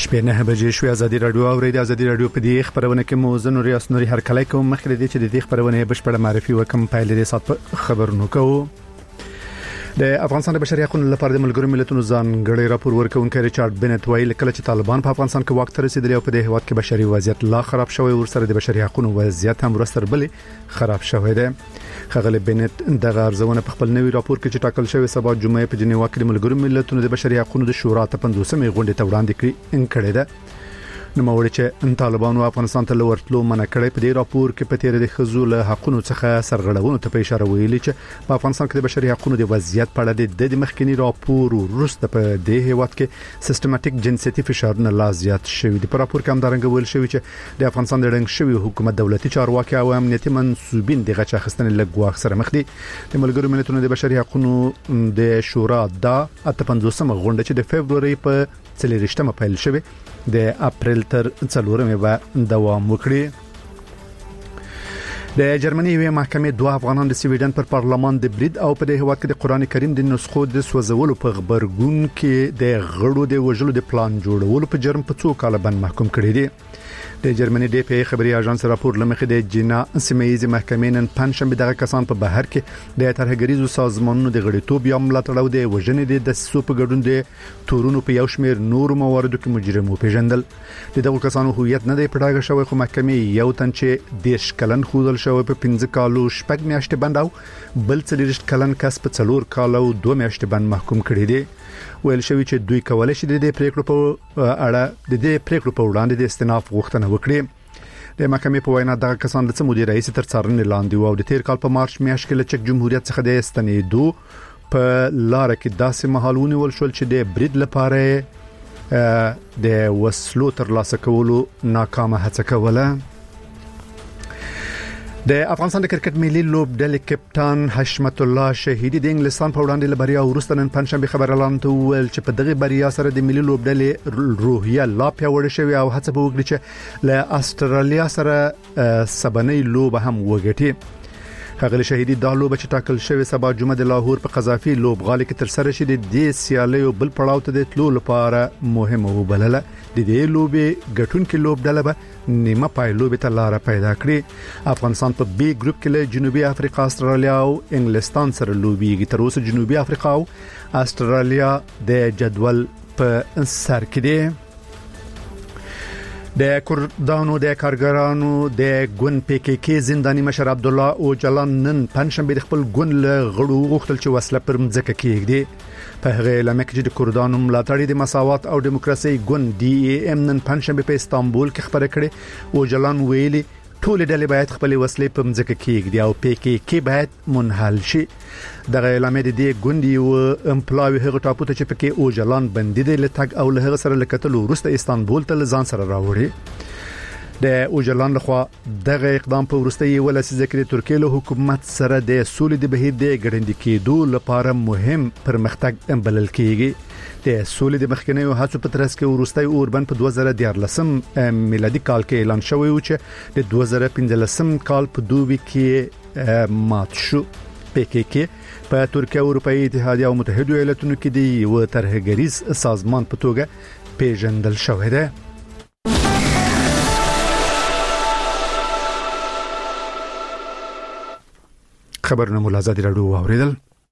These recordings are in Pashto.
شپې 9 بجې شوې. ازادي رادیو او ریډیو ازادي رادیو په دې خبرونه کې موزن ریاست نوري هر کله کوم مخکې دې چې د دې خبرونه بشپړه معرفي وکم پایلې دې سات خبرونه کوو. د افغانستان د بشري حقوقو لپاره د ملګرو ملتونو ځانګړي راپور ورکونکي ریچارډ بنت ویل کله چې طالبان په افغانستان کې وخت رسیدلی او په دې هیواد کې بشري وضعیت لا خراب شوی ورسره د بشري حقوقو وضعیت هم ورسره بل خراب شوی دی. خغل بنت د غرزونه په خپل نوي راپور کې چې ټاکل شوی سبا جمعې په جنیوا کې د ملګرو ملتونو د بشري حقوقو د شورا ته 50مې غونډه ته وړاندې کړې ده. نو موري چې طالبانو افغانستان ته ورتلو منع کړی. په دې راپور کې په تیر د خزو له حقوقو څخه سرغړونو ته په اشاره ویلي چې په افغانستان کې د بشري حقوقو د وضعیت په اړه د مخکنی راپور وروسته په دې هیواد کې سیستماتیک جنسيتي فشارونه لا زیات شوی دي. په راپور کې هم درنګ ویل شوی چې د افغانستان د رنګ شوی حکومت دولتي چارواکي او امنیتي منسوبین د غچ اخیستنې لګواخ سره مخ دي. د ملګرو ملتونو د بشري حقوقو د شورا د 55مه غونډه چې د فبراير په 4مه پیل شوه د اپریل تر 4مه به دوام وکړي. د جرمني یوه محکمې دوه افغانان د سویډن پر پارلمان د برید او په دې هیواد کې د قران کریم د نسخو د سوځولو په خبرګون کې د غړو د وژلو د پلان جوړولو په جرم په 2 کال باندې محکوم کړي دي. د جرمني د پی خبري اژانس راپور لمخې د جنا سیمایي محکمې نن پنځشنبه دغه کسان په بهر کې د ترهګریزو سازمانونو د غړیتوب یا ملاتړ او د وژنې د سوپ ګډون د تورونو په یو شمېر نور مواردو کې مجرمو پیژندل. دغه کسانو هویت نه دی پټاګه شوی خو محکمې یو تن چې 10 کلن خودل شوی په 15 کالو شپږ میاشتې بند او بل 40 کلن کس په 4 کال او 2 میاشتې بند محکوم کړي دي. ویل شوی چې دوی کولای شي د پریکړو په اړه د پریکړو په وړاندې د استئناف غوښتنه وکړي. د محکمې په وینا دغه کسان د سمودي رئیس تر څارنې لاندې او د تیر کال په مارچ میاشت کې له چک جمهوریت څخه د استنیدو په لار کې داسې مهالونه ول شول چې د برید لپاره د وسلو تر لاسه کولو ناکامه هڅه کوله. د افغانستان د کرکټ ملي لوبډلې کپټان حشمت الله شهیدی د انګلستان په وړاندې لبریا ورسته نن پنځشنبه خبر اعلان وکړ چې په دغه بریا سره د ملي لوبډلې روحیه لا پیاوړې شوی او هڅه به وکړي چې له استرالیا سره سبنۍ لوب هم وګټي. خغل شهیدی د لوب چې ټاکل شوی سبا جمعه د لاهور په قذافي لوبغالي کې تر سره شې د سیالیو بل پړاو ته د تلو لپاره مهمه وبلله. د دې لوبې ګټونکو لوبډله به نیمه پایلوب ته لار پیدا کړي. افغانستان په بي ګروپ کې له جنوبي افریقا، استرالیا او انګلستان سره لوبيږي. تر اوسه جنوبي افریقا او استرالیا د جدول په سر کې دي. د کردانو د کارګرانو د ګون پی کی کی زنداني مشر عبد الله او جلان نن پنځشنبه د خپل ګون له غړو غوښتل چې وسله پر مځکه کېږي. په هغه لمک چې د کردانو ملاتړي د مساوات او دیموکراسي ګون دی ام نن پنځشنبه په استانبول کې خبره کړې او جلان ویلي ټول ډلې باید خپل وسلې په مځکه کېږي او پی کی کی باید منحل شي. دغه اعلان د دې ګوندي او امپلاوي هغه ټاپو ته چې پکې او جلان بندي د لټګ او له هغه سره لکتل ورسته استانبول ته ځان سره راوړي. د اوجلان لخوا دغه اقدام په ورستۍ ولسی ذکر ترکیه له حکومت سره د سولې د بهیر د ګړندې کېدو لپاره مهم پرمختګ بلل کېږي. د سولې د مخکنیو هڅو په ترڅ کې ورستۍ اوربن په 2014 میلادي کال کې اعلان شوی و چې د 2015 کال په دوبي کې مات شو. پی کی کی په ترکیه او اروپאי اتحادیه او متحده ایالاتونو کې دی یو ترهګریز سازمان په توګه پیژندل شوی دی. خبرونه مولا ازادي راډیو اوریدل.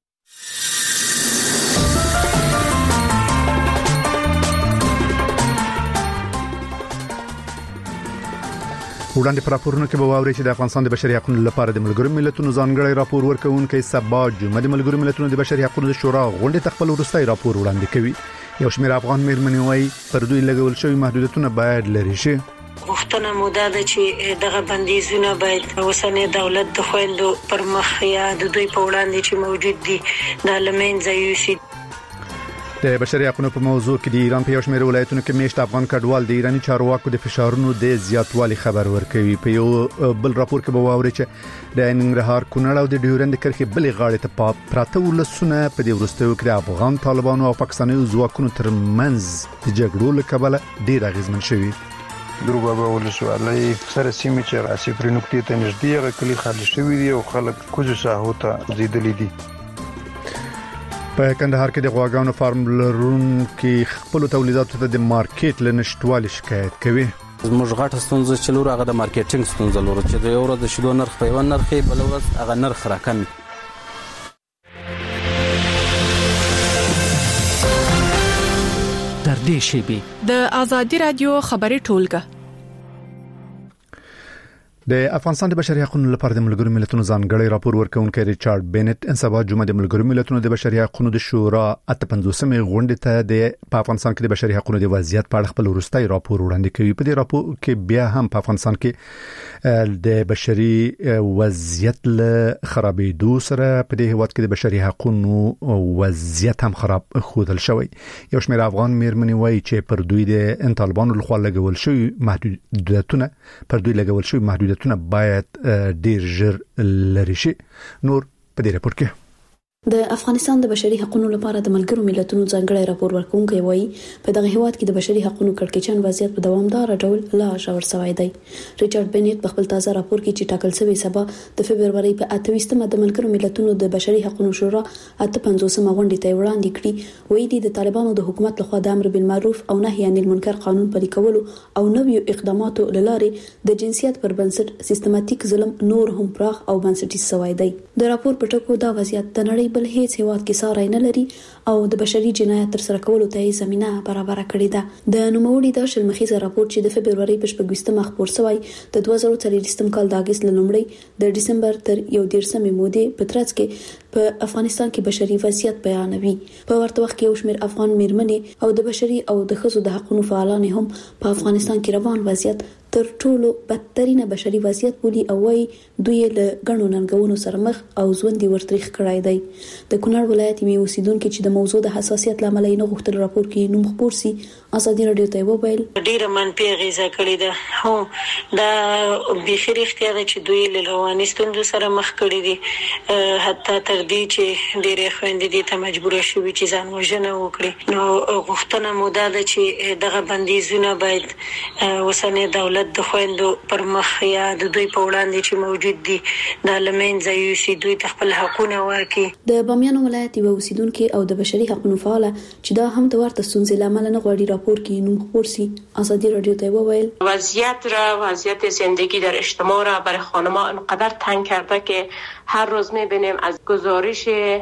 وړاندې پر راپورونو کې به واوري چې د افغانستان د بشري حقوقو لپاره د ملګرو ملتونو ځانګړي راپور ورکوونکي سبا جمعه د ملګرو ملتونو د بشري حقوقو شورا غونډه تخپل ورستۍ راپور وړاندې کوي. یو شمېر افغان مېرمنې وايي پر دوی لګول شوی محدودیتونه باید لرې شي. غوښتنه موده ده چې دغه بندیزونه باید اوسنۍ دولت د خويندو پر مخ یا د دوی په وړاندې چې موجود دي د لمنځه یوسي. د بشري حقوقو په موضوع کې د ایران په یو شمېر ولایتونو کې میشت افغان کډوال د ایرانی چارواکو د فشارونو د زیاتوالي خبر ورکوي. په یو بل راپور کې به واوري چې د ننګرهار کونړ او د ډیورند کرښې بلې غاړې ته پراته ولسونه په دې وروستیو کې افغان طالبانو او پاکستاني ځواکونو ترمنځ د جګړو له کبله ډیر اغیزمن شوي. دروغه ولسوالۍ سره سیمه چې راسي پر نقطې ته نږدې غکلی خالي شوی دی او خلک کوزو ساحو ته زیدلې دي. په کندهار کې د غواګانو فارم لرونکو خپل تولیداتو ته د مارکیټ لنشټوالي شکایت کوي. زموږ غټه ستونزه چې لور هغه د مارکیټینګ ستونزه لور چې د یو ورځ د شیدو نرخ په یو نرخ بل ورځ هغه نرخ راکم. تر دې شی د آزادي رادیو خبري ټولګه د افغانستان د بشري حقوقو لپاره د ملګرو ملتونو ځانګړي راپور ورکونکي ریچارډ بینټ ان سبا جمعه د ملګرو ملتونو د بشري حقوقو د شورا 55مې غونډې ته د افغانستان کې د بشري حقوقو د وضعیت په اړه خپل وروستي راپور وړاندې کوي. په دې راپور کې بیا هم په افغانستان کې د بشري وضعیت له خرابېدو سره په دې هیواد کې د بشري حقوقو وضعیت هم خراب خودل شوی. یو شمېر افغان میرمنې وایي چې پر دوی د طالبانو لخوا لګول شوی محدودیتونه باید ډیر ژر لري شي. نور په دې راپور کې د افغانستان د بشري حقوقو لپاره د ملګرو ملتونو ځانګړي راپور ورکونکي وایي په دغه هیواد کې د بشري حقوقو کړکېچن وضعیت په دوامدار ډول لا ژور شوی دی. ریچارډ بینټ په خپل تازه راپور کې چې ټاکل شوی سبا د فبرवरी په 28مه د ملګرو ملتونو د بشري حقوقو شورا 58مه غونډې ته وړاندې کړي وایي د طالبانو د حکومت لخوا د امر بالمعروف او نهي عن المنکر قانون پلي کولو او نویو اقداماتو لاره د جنسیت پر بنسټ سیستماتیک ظلم نور هم پراخ او بنسټیز شوی دی. د راپور په ټکو دا وضعیت د نړۍ بل هیڅ هیواد کې ساري نه لري او د بشري جنایت تر سره کولو ته زمينه برابر کړې ده. د نوموړي د شلمخیزه راپور چې د فبرवरी په 28مه خبر شوی د 2023 کال د اگست لومړی د دسمبر تر 11مې مودې په ترڅ کې په افغانستان کې بشري وضعیت بیانوي. په ورته وخت کې یو شمېر افغان میرمنې او د بشري او د ښځو د حقوقو فعالان هم په افغانستان کې روان وضعیت تر ټولو بدترینه بشري وضعیت بولی او وایي دوی له غنو ننګونو سره مخ او ژوند ورتریخ کړای دی. د کونړ ولایت می اوسیدونکو چې د موضوع د حساسیت لامل نه غوښتل راپور کې نوم خبر سي ازادي رادیو ته وویل ډیره منفي غیزه کړې ده. هو دا بخیر اختیار چې دوی له رواني ستونزو سره مخ کړي دي حتی تر دې چې ډیره خويندې دي ته مجبور شوي چې ځان وژنه وکړي. نو غوښتنه مو ده چې دغه بندیزونه باید وسنه دولت د خويندو پر مخ یا د دوی په وړاندې چې موجود دي د لمنځه یوسي دوی خپل حقونه ورکړي. د بامیان ولایت یو اوسیدونکو او د بشري حقوقو فعال چې دا هم د ورته ستونزې لامل نه غواړي راپور کې نوم خبر سي ازادي رادیو ته وویل وضعیت زندگی در اجتماع را برای خانم‌ها انقدر تنگ کرده که هر روز می‌بینیم از گزارش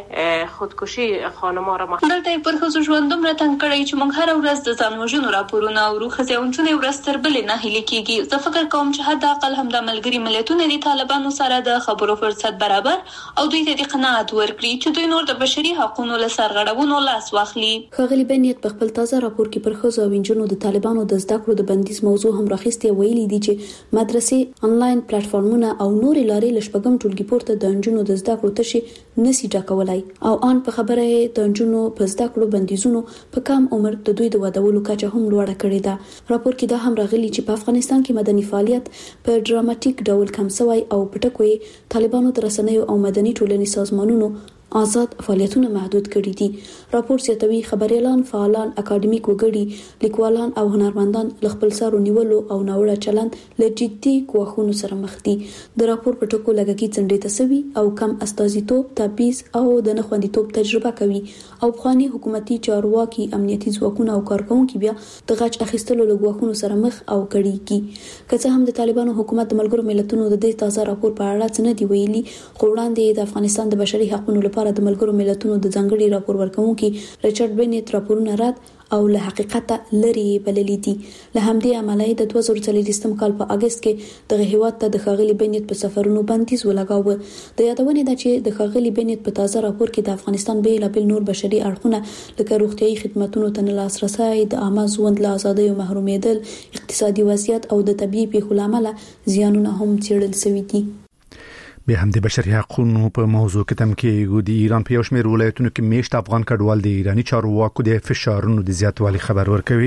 خودکشی خانم‌ها را دلته پر خصوص ژوندوم را تنگ کړی چې موږ هر ورځ د ځانوژنو راپورونه او روخځونچونه ورځ تر بلې نه هلي کیږي. زه فکر کوم چې حد اقل هم د ملګری ملتونو د طالبانو سره د خبرو فرصت برابر او دوی ته د قناعت ورکړي چې دوی نور د بشري حقوقو له سرغړونو لاس واخلي. ښاغلي بینټ په خپل تازه راپور کې پر ښځو او نجونو د طالبانو د زده کړو د بندیز موضوع هم راخیستې ویلي دي چې مدرسې انلاین پلیټفارمونه او نور لارې لشپګم ټولګي پورته د نجونو د زده کړو تشي نسی ډکولای او ان په خبره د نجونو په زده کړو بندیزونو په کم عمر د دوی د ودولو کچه هم لوړه کړې ده. راپور کې دا هم راغلي چې په افغانستان کې مدني فعالیت په ډراماتیک ډول کم شوی او پټکوي طالبانو تر رسنیو او مدني ټولنې سازمانونو آزاد فعالیتونه محدود کړي دي. راپور زیاتوي خبريالان، فعالان، اکاډمیک وګړي، لیکوالان او هنرمندان له خپل سارو نیولو او ناوړه چلند له جدي کوښښونو سره مخ دي. د راپور په ټکو لګي څنډې تسوي او کم استازیتوب، تبعیض او د نخوندیتوب تجربه کوي او افغاني حکومتي چارواکي، امنیتي ځواکونه او کارکونکو بیا د غچ اخیستلو لګواخونو سره مخ او کړي. که څه هم د طالبانو حکومت د ملګرو ملتونو د دې تازه راپور په اړه څه نه دی ویلي، خو وړاندې د افغانستان د بشري حقوقو لپاره د ملګرو ملتونو د ځانګړي راپور ورکونکي ریچارډ بینټ راپورونه رد او له حقیقت لري بللي دي. له همدې امله د 2023 کال په اگست کې د هیواد ته د ښاغلي بینټ په سفرونو بندیز ولګاوه. د یادونې ده چې د ښاغلي بینټ په تازه راپور کې د افغانستان بیلابل نور بشري اړخونه لکه روغتيایي خدماتونو ته لاسرسي، د عامه ژوند له ازادۍ محرومېدل، اقتصادي وضعیت او د طبيعي پیښو لامل زیانونه هم څېړل شوي دي. به هم د بشري حقوقو په موضوع کې تم کې د ایران په یو شمېر ولایتونو کې میشت افغان کډوال د ایرانی چارواکو د فشارونو د زیاتوالي خبر ورکوي.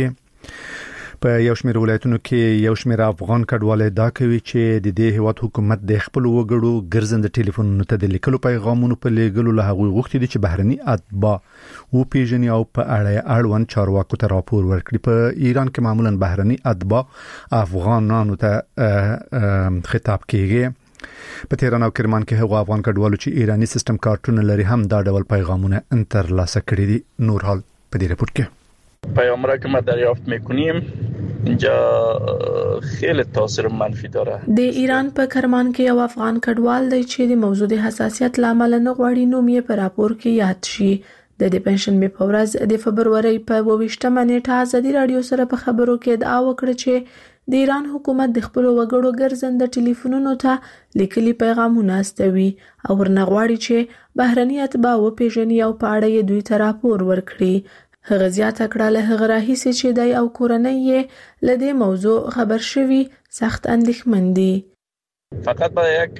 په یو شمېر ولایتونو کې یو شمېر افغان کډوال دا کوي چې د دې هیواد حکومت د خپل وګړو ګرځند ټلیفونونو ته د لیکلو پیغامونو په لېږلو له هغوی غوښتي دي چې بهرني اتباع او پیژني او په اړوند چارواکو ته راپور ورکړي. په ایران کې معمولا بهرني اتباع افغانانو ته خطاب کیږي. په تهران او کرمان کې هغه افغان کډوالو چې ایرانی سیستم کارتونه لري هم دا ډول پیغامونه ترلاسه کړي دي. نور حال په دې رپورت کې پیام‌ها که ما دریافت می‌کنیم اینجا خیلی تاثیر منفی داره. د ایران په کرمان کې یو افغان کډوال دی چې د موضوع د حساسیت لامل نه غواړي نوم یې په راپور کې یاد شي. د پنشن په ورځ د فبرवरी په 28مه نیټه ازادي رادیو سره په خبرو کې ادعا وکړه چې د ایران حکومت د خپل وګړو ګرځنده ټلیفونونو ته لیکلي پیغامونه استوي او ورنغواړي چې بهرني اتباع وپیژني او په اړه یې دوی ته راپور ورکړي. هغه زیاته کړه له هغه راهیسې چې دای او کورنۍ یې له دې موضوع خبر شوي سخت اندېښمن دي. فقط با یک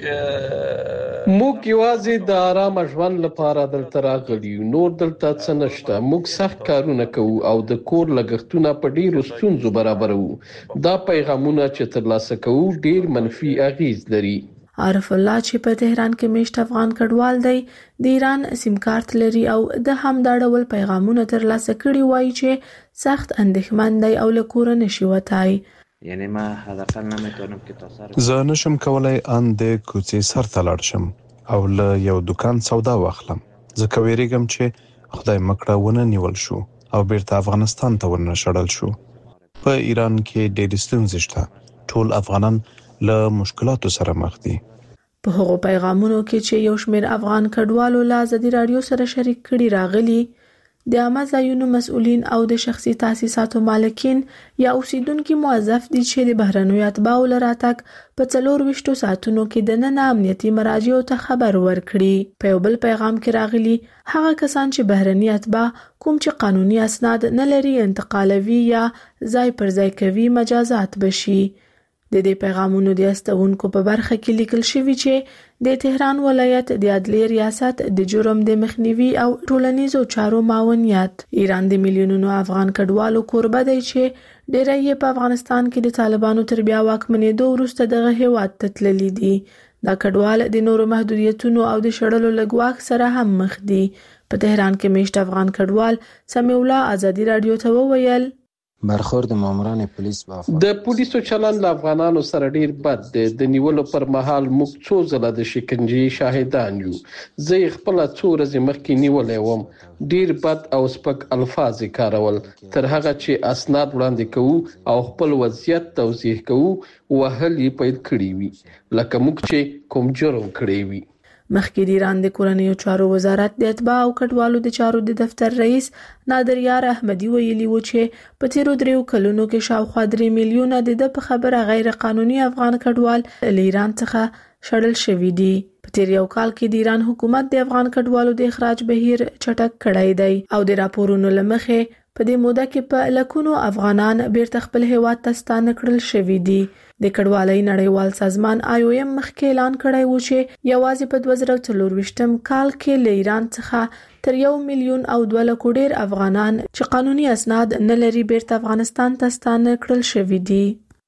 موږ یوازې د آرام ژوند لپاره دلته راغلي یو، نور دلته څه نشته. موږ سخت کارونه کوو او د کور لګښتونه په ډیرو ستونزو برابروو. دا پیغامونه چې ترلاسه کوو ډیر منفي اغیز لري. عارف الله چې په تهران کې میشت افغان کډوال دی د ایران سیم کارت لري او د هم دا ډول پیغامونه ترلاسه کړي وایي چې سخت اندېښمن دی او له کوره نشي وتای. یعنی ما حداقل نمیتونم که تا سر زه نشم کولای ان د کوڅې سر ته لاړ شم او له یو دکان سودا واخلم. ځکه ویریږم چې خدای مکړه ونه نیول شو او بیرته افغانستان ته ورنشړل شو. په ایران کې ډېر ستونزې شته. ټول افغانان له مشکلاتو سره مخ دي. په هغو پیغامونو کې چې یو شمېر افغان کډوالو له ازادي رادیو سره شریک کړي راغلي د عامه ځایونو مسؤلین او د شخصي تاسیساتو مالکین یا اوسیدونکو موظف دي چې د بهرنیو اتباعو لراتګ په 24 ساعتونو کې د نن امنیتي مراجعو ته خبر ورکړي. په یو بل پیغام کې راغلي هغه کسان چې بهرني اتباع کوم چې قانوني اسناد نه لري انتقالوي یا ځای پر ځای کوي مجازات بشي. د دې پیغامونو د استونکو په برخه کې لیکل شوی چې د تهران ولایت د عدلیې ریاست د جرم د مخنیوي او ټولنیزو چارو معاونیت ایران د میلیونونو افغان کډوالو کوربه دی چې ډېر یې په افغانستان کې د طالبانو تر بیا واکمنېدو وروسته دغه هیواد ته تللي دي. دا کډوال د نورو محدودیتونو او د شړلو لګواک سره هم مخ دي. په تهران کې میشت افغان کډوال سمیع الله ازادي رادیو ته وویل برخورد ماموران پولیس با د پولیسو چلند له افغانانو سره ډیر بد دی. د نیولو پر مهال موږ څو ځله د شکنجې شاهدان یو. زه خپل څو ورځې مخکې نیولې وم. ډیر بد او سپک الفاظ کارول. تر هغه چې اسناد وړاندې کوو او خپل وضعیت توضیح کوو وهل یې پیل کړی وي لکه موږ چې کوم جرم کړی وي. مخکې د ایران د کورنیو چارو وزارت د اتباع او کډوالو د چارو د دفتر رئیس نادر یار احمدي ویلي و چې په تیرو 3 کلونو کې شاوخوا 3 میلیونه د په خبره غیر قانوني افغان کډوال له ایران څخه شړل شوي دي. په تیر یو کال کې د ایران حکومت د افغان کډوالو د اخراج بهیر چټک کړی دی او د راپورونو لمخې په دې موده کې په لکونو افغانان بیرته خپل هیواد ته ستانه کړل شوي دي. د کډوالۍ نړیوال سازمان IOM مخکې اعلان کړی و چې یوازې په 2024 کال کې له ایران څخه تر 1 میلیون او 2 لک ډیر افغانان چې قانوني اسناد نه لري بیرته افغانستان ته ستانه کړل شوي دي.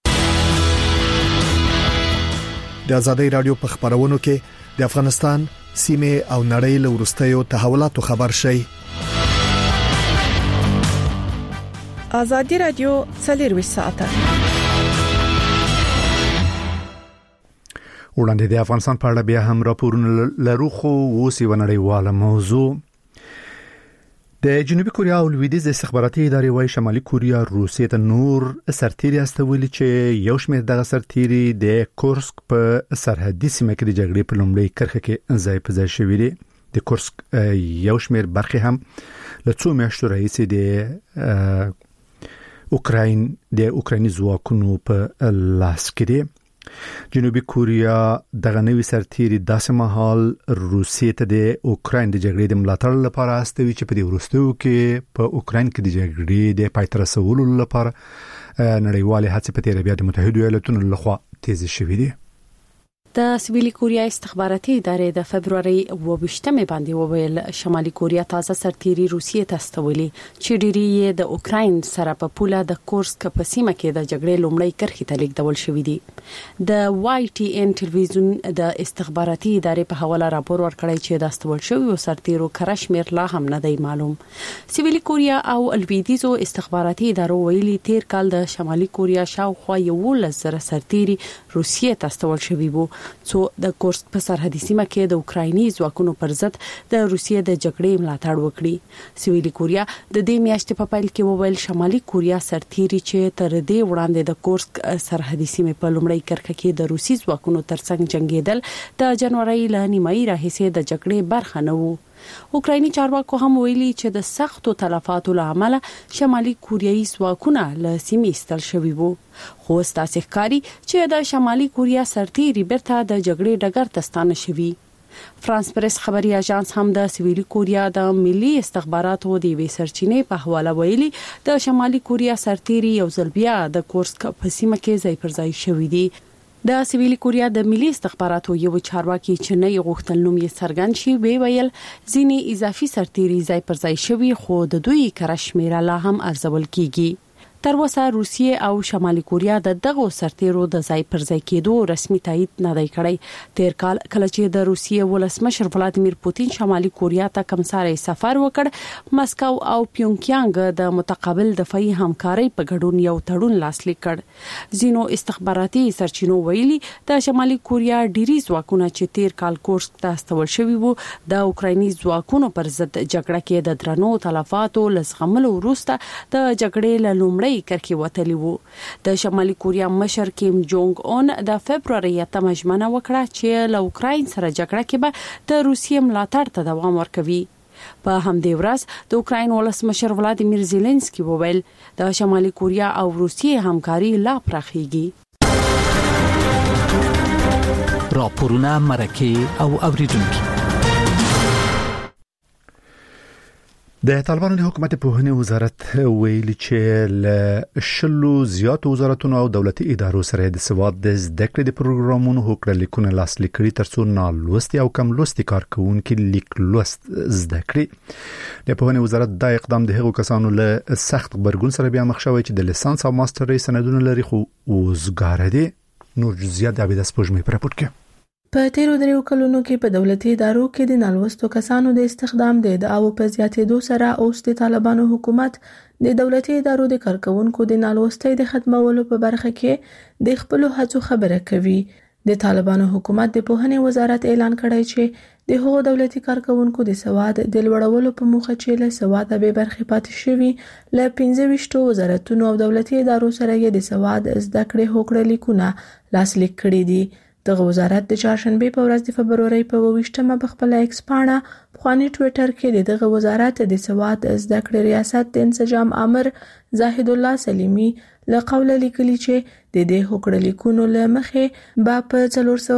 د ازادي رادیو په خبرونو کې د افغانستان سیمه او نړۍ له وروستیو تحولاتو خبر شي. ازادي رادیو 24 ساعته وړاندې د افغانستان په اړه بیا هم راپورونه لرو خو اوس یو نړیواله موضوع. د جنوبي کوریا او لویدیځ استخباراتي ادارې وايي شمالي کوریا روسیې ته نور سرتیري استولي چې یو شمېر دغه سرتیري د کورسک په سرحدي سیمه کې د جګړې په لومړۍ کرښه کې ځای په ځای شوي دي. د کورسک یو شمېر برخې هم له څو میاشتو راهیسې د اوکرایني ځواکونو په لاس کې دي. جنوبي کوریا دغه نوي سرتیري داسې مهال روسیې ته د اوکراین د جګړې د ملاتړ لپاره استوي چې په دې وروستیو کې په اوکراین کې د جګړې د پای ته رسولو لپاره نړیوالې هڅې په تیر بیا د متحده ایالاتونو لخوا تیز شوې دي. د سویلي کوریا استخباراتي ادارې د فبرवरी 28مه باندې وویل شمالي کوریا تازه سرتیري روسیې ته استولي چې ډیری یې د اوکراین سره په پوله د کورسک په سیمه کې د جګړې لومړی کرښې ته لیږدول شوې دي. د YTN ټلویزیون د استخباراتي ادارې په حواله راپور ورکړی چې د استول شویو سرتیرو کرشمیر لا هم نه دی معلوم. سویلي کوریا او لویدیځو استخباراتي ادارو ویلي تیر کال د شمالي کوریا شاوخوا 11,000 سرتیري روسیې ته استول شوي وو څو د کورسک په سرحدي سیمه کې د اوکرایني ځواکونو پر ضد د روسیې د جګړې ملاتړ وکړي. سویلي کوریا د دې میاشتې په پیل کې وویل شمالي کوریا سرتیري چې تر دې وړاندې د کورسک سرحدي سیمه په لومړی کرښه کې د روسي ځواکونو ترڅنګ جنگیدل د جنوري ل نیمایي راهیسې د جګړې برخه نه وو. اوکرایني چارواکو هم ویلي چې د سختو تلفاتو له امله شمالي کوریایي ځواکونه له سیمې ایستل شوي وو. خو ستاسو ښکاری چې د شمالي کوریا سرتیري بیرته د جګړې ډګر ته ستانه شوي. فرانس پریس خبري اژانس هم د سویلي کوریا د ملي استخباراتو د وی سرچینې په حواله ویلي د شمالي کوریا سرتیري یو ځل بیا د کورسک په سیمه کې ځای پر ځای شوي دي. د سویلي کوریا د ملي استخباراتو یو چارواکي چې نه غوښتل نوم یې څرګند شي ویل ځینی اضافي سرتیري ځای پر ځای شوي خو د دوی کرشمیره لا هم ارزول کیږي. تر اوسه روسیې او شمالي کوریا د دغه سرتیرو د ځای پر ځای کېدو رسمي تایید نه دی کړی. تیر کال کله چې د روسیې ولسمشر ولادیمیر پوتین شمالي کوریا ته کمساري سفر وکړ مسکو او پیونګیانګ د متقابل دفاعي همکاري په ګډون یو تړون لاسلیک کړ. زینو استخباراتي سرچینو ویلي د شمالي کوریا ډیری ځواکونه چې تیر کال کورسک ته استول شوی وو د اوکرایني ځواکونو پر ضد جګړه کې د درنو تلفاتو لزغملو وروسته د جګړې له لومړۍ کرکې وتلی وو. د شمالي کوریا مشر کیم جونګ اون د فبرवरी 8 ژمنه وکړه چې له اوکراین سره جګړه کې به د روسیې ملاتړ ته دوام ورکوي. په همدې ورځ د اوکراین ولسمشر ولادیمیر زيلنسکي وویل د شمالي کوریا او روسیې همکاري لا پراخیږي. راپورونه مرکه او اوریدونکو د طالبانو د حکومت په هني وزارت ویلي چې له شلو زیاتو وزارتونو او دولتي ادارو سره د سواد د زده کړې د پروګرامونو هوکړه لیکونه لاسلیک کړي ترڅو نالوستي او کم لوستي کارکونکو لیک لوست زده کړي. د په هني وزارت د اقدام د هغو کسانو له سخت غبرګون سره بیا مخ شوی چې د لیسانس او ماسترۍ سندونه لري خو وزګار دي. نور جزئیات د عبادت سپوږمۍ پر راپور کې. په تیرو دریو کلونو کې په دولتي ادارو کې د نالوستو کسانو د استخدام د ادعاو په زیاتېدو سره اوس د طالبانو حکومت د دولتي ادارو د کارکونکو د نالوستۍ د ختمولو په برخه کې د خپل هڅو خبره کوي. د طالبانو حکومت د پوهنې وزارت اعلان کړی چې د هغو دولتي کارکونکو د سواد د لوړولو په موخه چې له سواد به برخه پاتې شوي له 15 وزارتونو او دولتي ادارو سره یې د سواد زده کړې هوکړه لیکونه لاسلیک کړي دي. دغه وزارت د چهارشنبه په ورځ د فبرवरी په 28مه په خپل ایکس پاڼه خواني ټوئیټر کې دغه وزارت د سواد زده کړې ریاست د انسجام امر زاهد الله سلیمی له قوله لیکلي چې د دې هوکړه لیکونو له مخې به په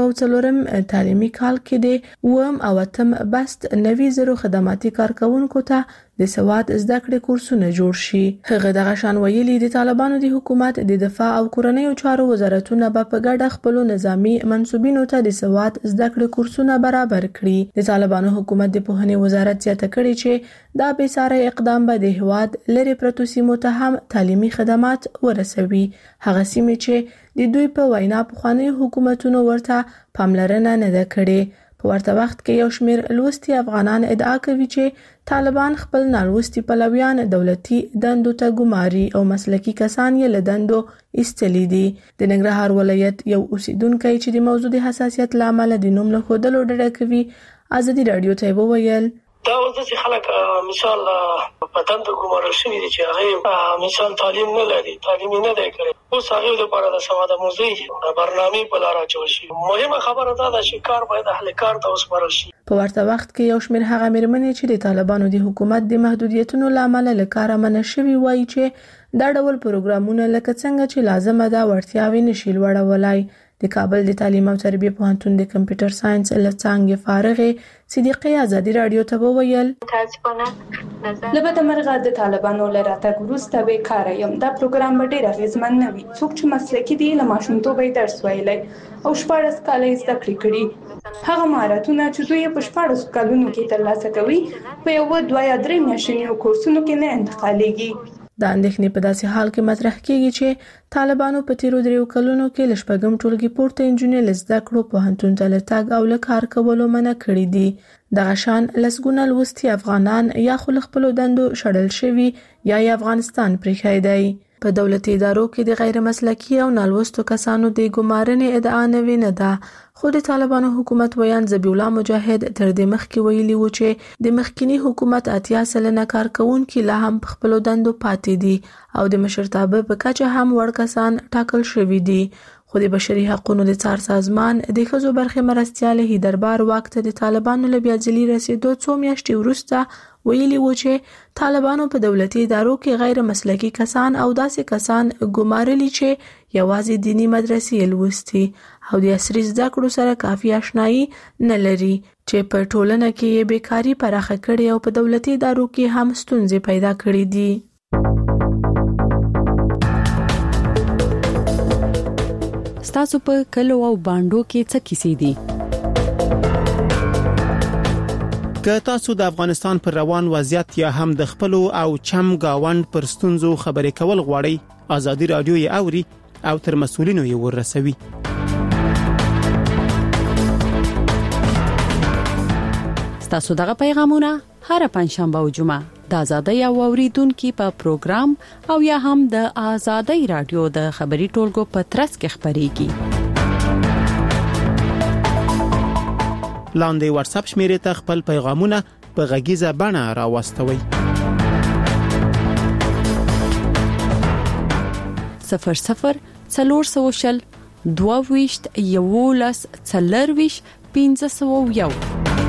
404 تعلیمي کال کې د وم او اتم بست 90 خدماتي کارکونکو ته د سواد زده کړې کورسونه جوړ شي. هغه دغه شان ویلي د طالبانو د حکومت د دفاع او کورنیو چارو وزارتونه به په ګډه خپل نظامی منسوبینو ته د سواد زده کړې کورسونه برابر کړي. د طالبانو حکومت د پوهنې وزارت زیاته کړي چې دا بې ساري اقدام به د هواد لری پرتو سیمو ته هم تعلیمي خدمات ورسوي. هغه سیمې چې د دوی په وینا پخوانی حکومتونو ورته پاملرنه نه ده کړې. په ورته وخت کې یو شمېر لوستي افغانان ادعا کوي چې طالبان خپل نالوستي پلویان دولتي دندو ته ګماري او مسلکي کسان یې له دندو ایستلي دي. د ننګرهار ولایت یو اوسیدونکی چې د موضوع د حساسیت لامل د نوم له ښودلو ډډه کوي ازادي رادیو ته وویل دا ورته خلک مثال په دندو ګمارل شوي دي چې هغه مثال تعلیم نه لري، تعلیم نه دی کړی. اوس هغه لپاره د سواد آموزي برنامه په لار اچول شي. مهمه خبره دا ده چې کار باید اهل کار ته وسپارل شي. په ورته وخت کې یو شمېر هغه مېرمنې چې د طالبانو د حکومت د محدودیتونو لامل له کاره منع شوي وایي چې دا ډول پروګرامونه لکه څنګه چې لازمه ده وړتیاوې نشي لوړولای. د کابل د تعلیم او تربیه پوهنتون د کمپیوټر ساينس لڅانګې فارغه صدیقه ازادي رادیو ته وویل لبد مرغه د طالبانو لراته ګروسته به کار یم دا پروګرام ډېر اغیزمن نه وي. څوک چې مسلکي دي له ماشومتوبه درس ویلي او شپږ کاله زده کړې هغه مهارتونه چې دوی په 14 کلونو کې ترلاسه کوي په یو 2 یا 3 میاشتنیو کورسونو کې نه انتقالېږي. د اندېښنې په داسې حال کې مطرح کیږي چې طالبانو په تیرو دریو کلونو کې لشپږم ټولګي پورته انجونې لزده کړو پوهنتون ته لټاګ او لکار کولو منع کړی دي. دغه شان لسګونه لوستي افغانان یا خپل دندو شړل شوي یا افغانستان پرېښی دی. په دولتي ادارو کې د غیر مسلکي او نالوستو کسانو د ګمارنې ادعا نه ده، خو د طالبانو حکومت ویان ذبیح الله مجاهد تر دې مخکې ویلي و چې د مخکینی حکومت 80% کارکونکي لا هم په خپل دندو پاتې دي او د مشرتابه په کچه هم وړ کسان ټاکل شوي دي. خو د بشري حقوقو د څار سازمان د ښځو برخې مرستیال هیدربار واک ته د طالبانو له بیا ځلي رسیدو څو میاشتې وروسته ویلي و چې طالبانو په دولتي ادارو کې غیر مسلکي کسان او داسې کسان ګمارلي چې یوازې دینی مدرسې لوستي او د عصري زده کړو سره کافي آشنایي نه لري چې په ټولنه کې یې بیکاری پراخه کړي او په دولتي ادارو کې هم ستونزې پیدا کړې دي. ستاسو په کلو او باندو کې څه کیسې دي؟ که تاسو د افغانستان پر روان وضعیت یا هم د خپل او چم گاوند پر ستونزو خبرې کول غواړئ، ازادي رادیو یې اوري او تر مسؤلینو یې ورسوي. ستاسو دغه پیغامونه هر پنځشنبه او جمعه د ازادي او اوریدونکو په پروګرام او یا هم د ازادي رادیو د خبري ټولګو په ترڅ کې خبريږي. لاندې واتس اپ شمیرې ته خپل پیغامونه په غږیزه بڼه راوستوئ. 00 400 22 11 40 501.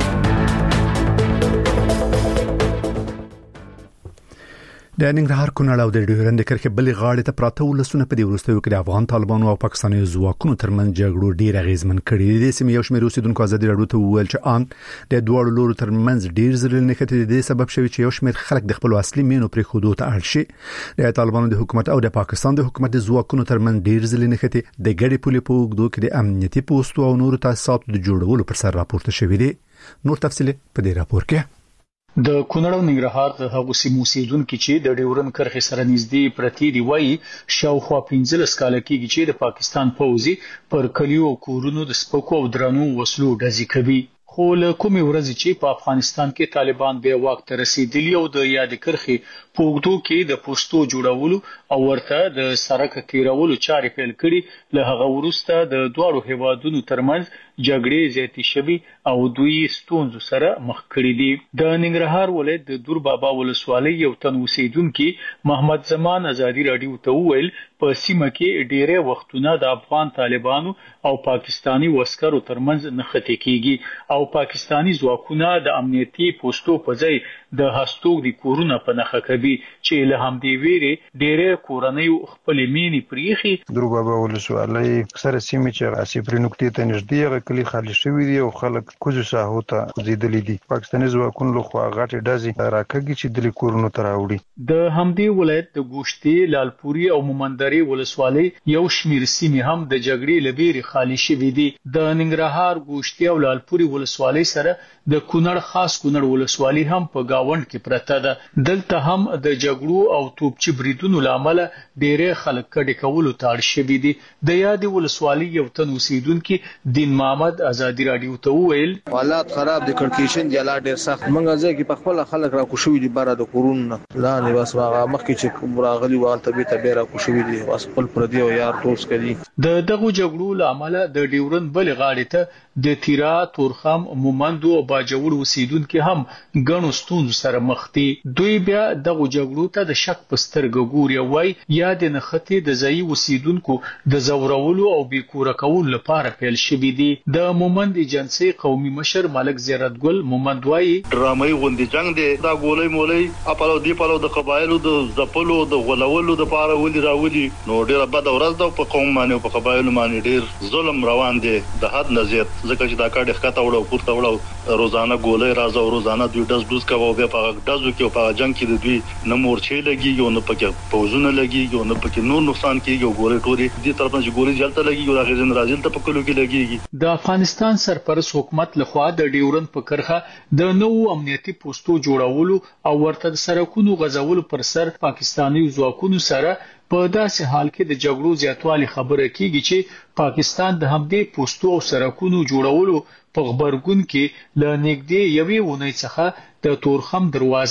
د ننګرهار کونړ او د ډیورند کرښې بلې غاړې ته پراته ولسونه په دې وروستیو کې د افغان طالبانو او پاکستاني ځواکونو ترمنځ جګړو ډیر اغیزمن کړي دي. د سیمې یو شمېر اوسیدونکو ازادي رادیو ته وویل چې ان د دوه لورو ترمنځ ډیر ځله نښتې دي سبب شوی چې یو شمېر خلک د خپل اصلي مینو پرې خودو ته اړ شي. د طالبانو د حکومت او د پاکستان د حکومت د ځواکونو ترمنځ ډیر ځله نښتې د ګډې پولې په اوږدو کې د امنیتي پوسټو او نورو تاسیساتو د جوړولو پر سر راپورته شوی دی. نور تفصیل په دې راپور کې. د کونړ او ننګرهار د هغو سیمو اوسیدونکو چې د ډیورند کرښې سره نږدې پرتی دی وایي شاوخوا 15 کال کېږي چې د پاکستان پوځي پر کلیو او کورونو د سپکو او درنو وسلو ډزې کوي. خو له کومې ورځې چې په افغانستان کې طالبان بیا واک ته رسیدلی او د یاد کرښې په اوږدو کې د پوسټو جوړولو او ورته د سړک تیرولو چارې پیل کړي، له هغه وروسته د دواړو هیوادونو ترمنځ جګړې زیاتې شوي او دوی ستونزو سره مخ کړي دي. د ننګرهار ولایت د دور بابا ولسوالۍ یو تن اوسیدونکي محمد زمان ازادي رادیو ته وویل په سیمه کې ډېرې وختونه د افغان طالبانو او پاکستانی وسکرو ترمنځ نښتې کیږي او پاکستانی ځواکونه د امنیتي پوسټو په ځای د هستوګ د کورونه په نخښه کوي چې له همدې ویرې ډېرې کورنۍ خپل مینې پریخي. درو بابا ولسوالۍ اکثر سیمې چې راسي پر نقطې ته نږدې غکلی خالي شوی دی او خلک کوزو ساحو ته کوزیدلې دي. پاکستاني ځواکونو له خوا غاټې ډزې راکږي چې د کورونو ته راوړي. د همدې ولایت د ګوشتې لالپوري او مومندري ولسوالۍ یو شمیر سیمې هم د جګړې لبیري خالي شوی دي. د ننګرهار ګوشتې او لالپوري ولسوالۍ سره د کونړ خاص کونړ ولسوالۍ هم په گاوند کې پرته ده. دلته هم د جګړو او توپچي بریدونو لامل ډېرې خلک کډې کولو ته اړ شوي دي. د یادې ولسوالۍ یو تن اوسیدونکي دین محمد ازادي رادیو ته وویل حالات خراب دي، کړکېشن دی حالات ډېر سخت. موږ ځکه په خپل خلک را کوشوي دي بار د کورونه لاندې بس هغه مخکې چې راغلي وال ته به را کوشوي دي بس خپل پردي او یار دوست کړي. د دغه جګړو لامل د ډیورند بل غاړې ته د تیرا تورخم مومندو او باجوړ اوسیدونکو هم ګڼو ستونزو سره مخ دي. دوی بیا دغه جګړو ته د شک په سترګه ګوري او وايي یا د نښتې د ځایي اوسیدونکو د زورولو او بیکوره کولو لپاره پیل شوي دي. د مومند ایجنسي قومي مشر ملک زیارت ګل مومند وايي ډرامای غونډې جنگ دي، دا ګولې مولې اپالو دی پالو د قبایلو د ځپلو د غولولو د پاره ولې راولي. نو ډیره بد ورځ ده په قوم باندې او په قبایلو باندې ډیر ظلم روان دي د حد نه زیات، ځکه چې دا کډه ښکته وړو پورته وړو روزانه ګولې راځي او روزانه دوی ډز کوي او بیا په ډزو کې او په جنگ کې د دوی نه مورچې لګي او نه پکې پوزونه لګي او نه پکې نور نقصان کیږي او ګولې ټوري دې طرف نه ګولې جلته لګي او هغه ځین راځي ته په کلو کې لګيږي. د افغانستان سرپرست حکومت لخوا د ډیورند په کرښه د نوو امنیتي پوسټو جوړولو او ورته د سرکونو غځولو پر سر پاکستاني ځواکونو سره په داسې حال کې د جګړو زیاتوالي خبره کیږي چې پاکستان د همدې پوسټو او سرکونو جوړولو په خبرګون کې له نږدې یوې ونې څخه د تورخم دروازه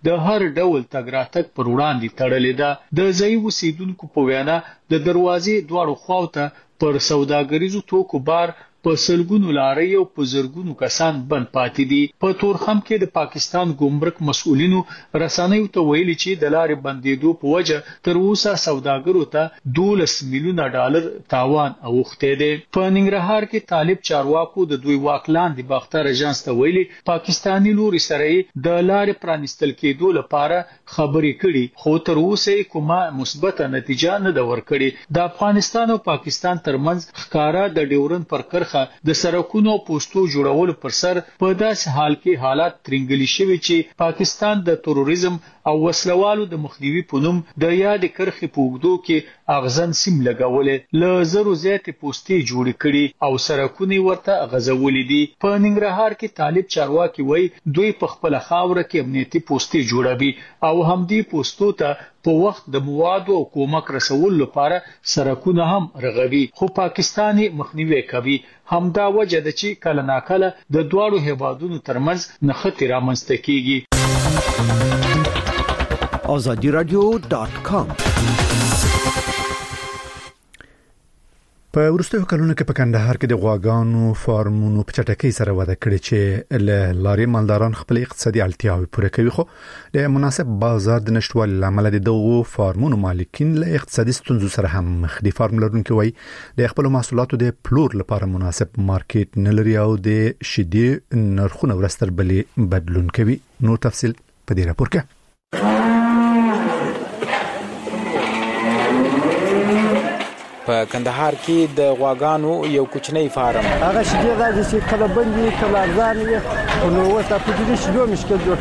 د هر ډول تګ راتګ پر وړاندې تړلې ده. د ځای اوسیدونکو په وینا د دروازې دواړو خواوته پر سوداګریزو توکو بار په سلګونو لارې او په زرګونو کسان بند پاتې دي. په تورخم کې د پاکستان ګمرک مسؤلینو رسنیو ته ویلي چې د لارې بندیدو په وجه تر اوسه سوداګرو ته 12 میلیونه ډالر تاوان اوښتی دی. په ننګرهار کې طالب چارواکو د دوی واک لاندې باختر اژانس ته ویلي پاکستاني لوري سره د لارې پرانستل کېدو لپاره خبرې کړي خو تر اوسه کومه مثبته نتیجه نه ده ورکړې. د افغانستان او پاکستان ترمنځ ښکارا د ډیورن پر کرخه د سرکونو او پوسټو جوړولو پر سر په داسې حال کې حالات ترنګلي شوي چې پاکستان د تروریزم او وسلوالو د مخنیوي په نوم د یادې کرښې په اوږدو کې اغزن سیم لګولې له زرو زیاتې پوسټې جوړې کړي او سرکونه ورته غځولې دي. په ننګرهار کې طالب چارواکي وایي دوی په خپل خاوره کې امنیتي پوسټې جوړوي او همدې پوسټو ته په وخت د موادو او کومک رسول لپاره سرکونه هم رغوي خو پاکستاني مخنیوي کوي. همدا وجه ده چې کله ناکله د دواړو هیوادونو ترمنځ نښتې رامنځته کیږي. azadiradio.com په وروستیو کلونو کې په کندهار کې د غواګانو فارمونو په چټکۍ سره وده کړې چې له لارې مالداران خپل اقتصادي اړتیاوې پوره کوي خو د مناسب بازار د نشټوالي لامل د دغو فارمونو مالکین له اقتصادي ستونزو سره هم مخ دي. فارم لرونکي وایي د خپل محصولاتو د پلور لپاره مناسب مارکیټ نه لري او د شیدې نرخونه ورستر بلې بدلون کوي. نور تفصیل په دې راپور کې. په کندهار کې د غواګانو یو کوچنی فارم هغه شیدې راځي چې کله بندي کله ارزان وي نو اوس په دې شیدو مشکل جوړ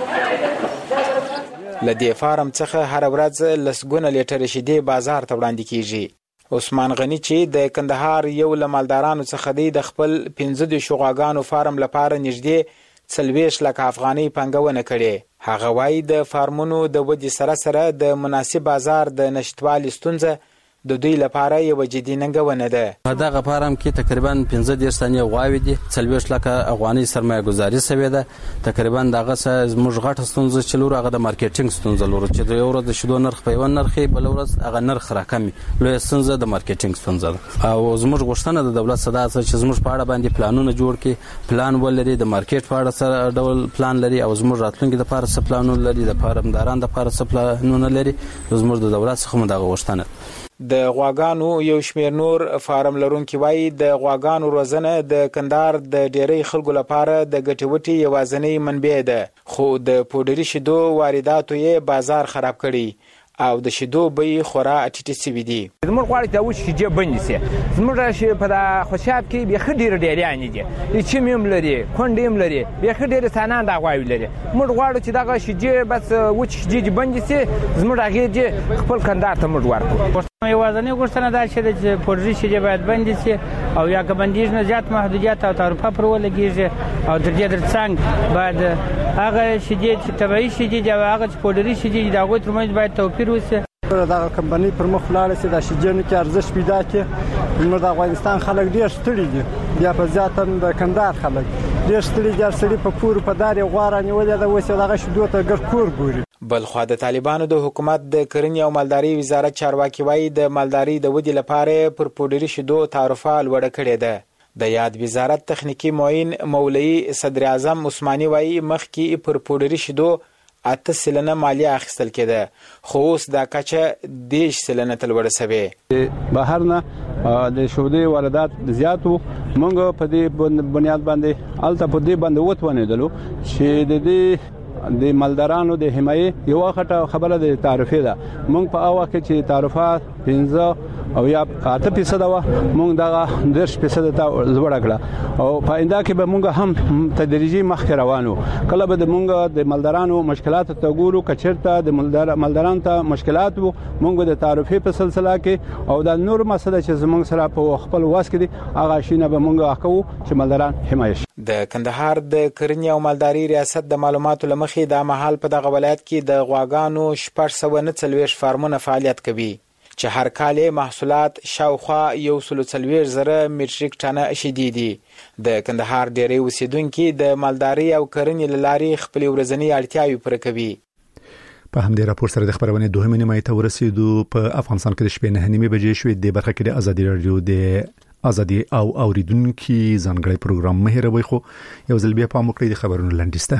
کړی. له دې فارم څخه هر ورځ لسګونه لیټر شیدې بازار ته وړاندې کیږي. عثمان غنی چې د کندهار یو له مالدارانو څخه دی د خپل 15 غواګانو فارم لپاره نږدې 40 لک افغانۍ پنګونه کړې. هغه وايي د فارمونو د ودې سره سره د مناسب بازار د نشټوالي ستونزه د دوی لپاره یو جدي ننګونه ده. په دغه فارم کې تقریبا 15 تنې غواوې دي 40 لک افغانۍ سرمایه گذاري شوې ده. تقریبا دغه زموږ غټه ستونزه چې لور هغه د مارکیټینګ ستونزه لور چې د یو ورځ د شیدو نرخ په یو نرخ بل ورځ هغه نرخ راکمي لوی ستونزه د مارکیټینګ ستونزه ده. او زموږ غوښتنه د دولت صدا چې زموږ په اړه باندې پلانونه جوړ کړي پلان ولري د مارکیټ په اړه سره ډول پلان لري او زموږ راتلونکي د لپاره څه پلانونه لري د فارمداران د لپاره څه پلانونه لري زموږ د دولت څخه دغه غوښتنه. د غواګانو یو شمیر نور فارم لرونکي وایي د غواګانو روزنه د کندهار د ډېری خلکو لپاره د ګټې وټې یوازینۍ منبع ده خو د پوډري شیدو وارداتو یې بازار خراب کړي او د شیدو بیې خورا ټیټې شوي دي. زموږ غواړي چې اوس شیدې بندې شي. زموږ په خوشاب کې بیخي ډېرې ډېریانې دي چیم هم لري کونډې هم لري بیخي ډېرې ثانان د غواوې لري. موږ غواړو چې دغه شیدې بس وچ شیدې بندې شي زموږ هغې دې خپل کندهار ته موږ ورکړو. یوازینۍ غوښتنه دا چې د پوډري شیدې باید بندې شي او یا که بندیږي نه زیات محدودیت او تعرفه پر ولګېږي او تر دې ترڅنګ باید هغه شیدې چې طبیعي شیدې دي او هغه چې پوډري شیدې دي د هغوی ترمنځ باید توپیر وشي. دغه کمپنۍ پر مخ ولاړه چې د شیدې کې ارزښت پیدا کړي. زموږ د افغانستان خلک ډېر ستړي دي بیا په زیاته د کندهار خلک ډېر ستړي دي. سړي په پور په دار یې غوا رانیولې ده اوس دغه شیدو ته ګر کور ګوري. بلخوا د طالبانو د حکومت د کرنې او مالدارۍ وزارت چارواکي وایي د مالدارۍ د ودې لپاره پر پوډري شیدو تعرفه لوړه کړې ده. د یاد وزارت تخنیکی معین مولوی صدر اعظم عثماني وایي مخکې پر پوډري شیدو 8 سلنه مالیه اخیستل کېده خو اوس دا کچه 10 سلنه ته لوړه شوې. بهر نه د شودې واردات زیات وو. موږ په دې بنیاد باندې الته په دې باندې وتونېدلو چې د دې د مالدارانو د حمایې یو وخت خبره د تعرفه ده. موږ په هغه کې چې تعرفه 15 او یا 8% و موږ دغه 10% ته لوړ کړه او په آینده کې به موږ هم تدریجي مخکې روانو. کله به موږ د مالدارانو مشکلات ته ګورو کچرته د مالدارانو ته مشکلات وو موږ د تعرفه په سلسله کې او د نور مسله چې زموږ سره په خپل واس کې دي هغه شینه به موږ حقو چې مالداران حمایت. د کندهار د کرنې او مالدارۍ ریاست د معلوماتو لمخې د مهال په دغه ولایت کې د غواګانو 649 فارمونه فعالیت کوي چې هر کال محصولات شاوخوا 140,000 متریک ټنه شیدې دي. د کندهار ډېری اوسیدونکي د مالدارۍ او کرنې له لارې خپل ورځنی اړتیاوې پوره کوي. په همدې راپور سره د خبرونه دوهمه نیمه ته ورسېدو. په افغانستان کې د شپې 9:30 بجې شوې. د برخه کې د ازادي رادیو د ازادي او اوریدونکو ځانګړي پروګرام مهروي خو یو ځل بیا په موکړې د خبرونو لنډیسته.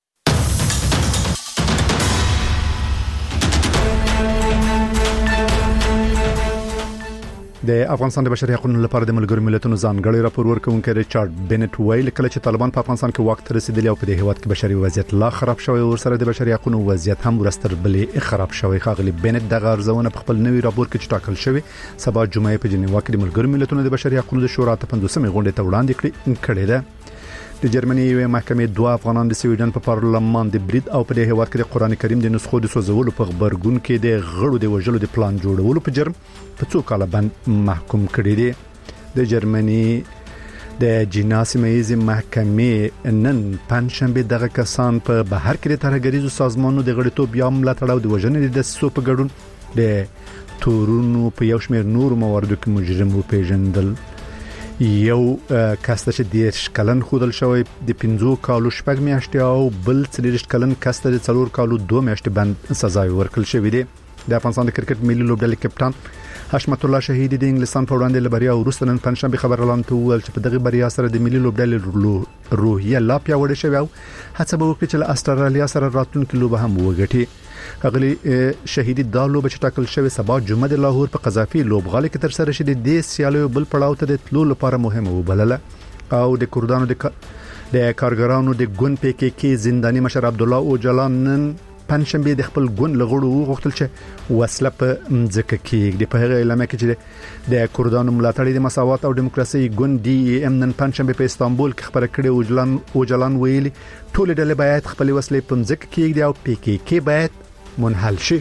د افغانستان د بشري حقوقو لپاره د ملګرو ملتونو ځانګړي راپور ورکونکي ریچارډ بنټ ویل کله چې طالبان په افغانستان کې وخت رسیدلی او په دې هیواد کې بشري وضعیت لا خراب شوی او سره د بشري حقوقو وضعیت هم ورستر بلې خراب شوی. خاغلی بنټ د غرضونه په خپل نوي راپور کې ټاکل شوی سبا جمعه په جنیوا کې د ملګرو ملتونو د بشري حقوقو د شورا ته 15مې غونډه ته وړاندې کړې ده. د جرمني یو محکمې 2 افغانان د سویډن په پارلمان د برید او په دې هیواد کې د قران کریم د نسخو د سوزولو په خبرګون کې د غړو د وژلو د پلان جوړولو په جرم په 2 کاله باندې محکوم کړي دي. د جرمني د جناسي محکمې نن پنځشنبه دغه کسان په بهر کې د ترهګریزو سازمانونو د غړیتوب یا ملاتړ او د وژنې د سو په ګډون د تورونو په یو شمېر نور مواردو کې مجرم و پیژندل. یو کاسته چې 10 کلن خودل شوی د 15 کالو شپږ میاشتې او بل 30 کلن کاسته د 4 کالو 2 میاشتې باندې سزا ورکړل شوې ده. د افغانستان د کرکټ ملي لوبډلې کپټان حشمت الله شهید د انګلستان په وړاندې لبریا وروسته نن پنځشنبه خبر اعلان کړ چې په دغه بریا سره د ملي لوبډلې روحیه لا پیاوړې شوه او هڅه به وکړي چې له استرالیا سره راتلونکي لوبه هم وګټي. اغلی شهیدی دا لوبه چې ټاکل شوی سبا جمعه د لاهور په قذافي لوبغالي کې تر سره شوه. د سیالو بل پړاو ته د تلو لپاره مهمه وبلله او د کردانو د کارګرانو د ګوند PKK زنداني مشر عبد الله اوجلان نن پنځشنبه د خپل ګوند لغړو وغوښتل چې وسله په ځکه کې د په هغه اعلان کې چې د کردانو ملاتړي د مساوات او دیموکراسي ګوند DEM نن پنځشنبه په استانبول کې خبره کړې. اوجلان ویلي ټول ډلې باید خپل وسلې په ځکه کې او PKK باید منحل شي.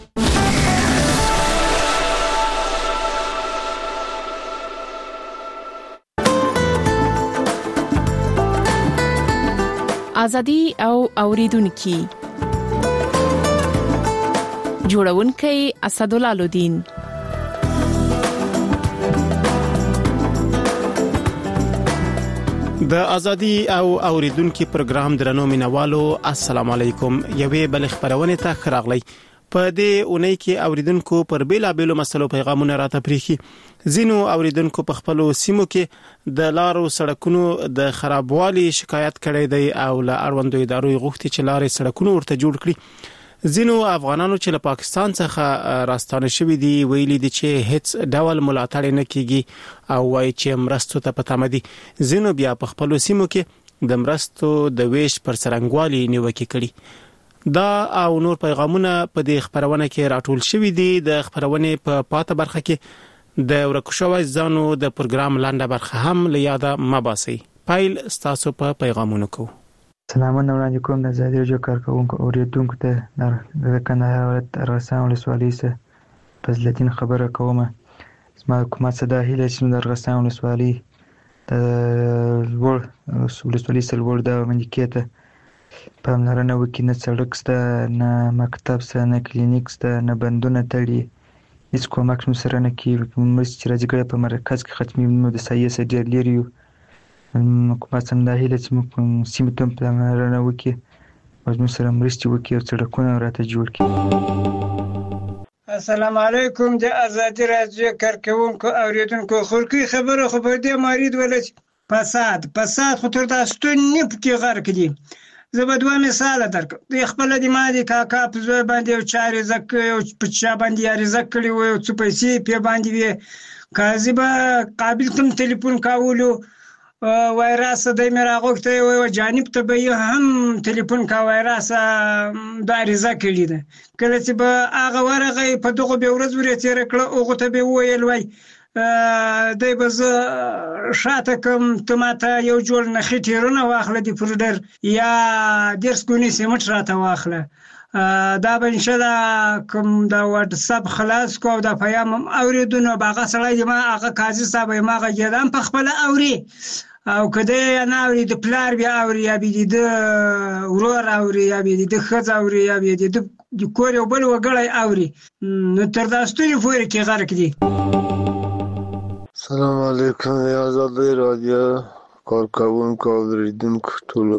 ازادي او اوریدونکو جوړونکي اسدالله الدین. د ازادي او اوریدونکو پروګرام درنو مینوالو السلام علیکم. یوې بل خبرونه ته خراغلی. په دې اونۍ کې اوریدونکو پر بیلابېلو مسلو پیغامونه راته پریخي. زینو اوریدونکو په خپل سیمو کې د لارو سړکونو د خرابوالي شکایت کړي دی او له اړوندو ادارو غوښتي چې لارې سړکونو ورته جوړ کړي. زینو افغانانو چې له پاکستان څخه راستانه شوي دي ویلي دي چې هیڅ ډول ملاتړ نه کیږي او وايي چې مرستو ته پاتامه دي. زینو بیا په خپل سیمو کې د مرستو د ویش پر سرنګوالي نیوکه کړي. دا او نور پیغامونه په دې خبرونه کې راټول شوي دي. د خبرونه په پاته برخه کې د ورکوشوي ځانو د پروګرام لاندې برخه هم لیاده مباسي. پایل ستاسو په پیغامونو کو. سلامونه وړاندې کوم د ازادي رادیو کارکونکو اوریدونکو ته د کندهار ولایت ارغستان ولسوالۍ څخه فضلالدین خبره کوم. زما حکومت صدا هیله چې د ارغستان ولسوالۍ د ولسوالۍ سلوړ د منځکیته پاملرنه وکړي. نه سړک شته، نه مکتب شته، نه کلینیک شته، نه بندونه تړي، هیڅ کومک هم سره نه کیږي. مرستې چې راځي ګړی په مرکز کې ختمي نو د سایې څخه ډېر لرې یو. حکومت هم دا هیله چې موږ سیمې ته پاملرنه وکړي او زموږ سره مرستې وکړي او سړکونه راته جوړ کړي. السلام علیکم د ازادي رادیو کارکونکو اوریدونکو. خورکی خبره خو په دې مارید ولې فساد خو تر تاسو نه پکې غر کړي. زه به دوه مثال درکړم. د خپل د مادي کاکا په زوی باندې یو چارې زکه یو په چا باندې یاري زکړي و یو څه پیسې په باندې وي قاضي به قابل تم ټلیفون کاولو وایرس د میراغوخته یو جانب ته به هم ټلیفون کا وایرس د اړیزه کړي ده. کله چې به هغه ورغه په دغه به ورځ ورې تیر کړه او ته به ویل وای دای به شاته کوم ته ماته یو جوړ نخې تیرونه واخله دی پروډر یا درس ګونی سیمټ راته واخله. دا به ان شاء الله کوم دا واتس اپ خلاص کو دا پیغام اوریدونو باغه سړی ما هغه قاضي صاحب ما غږیدم په خپل اوري او کده نه اوري د پلار بیا اوري یا بي د ورور اوري یا بي د خځه اوري یا بي د کور یو بل وګړی اوري نو تر دا ستوري فور کې غرق دي. السلام علیکم. آزادی رادیو کارکونکو اوریدونکو ټول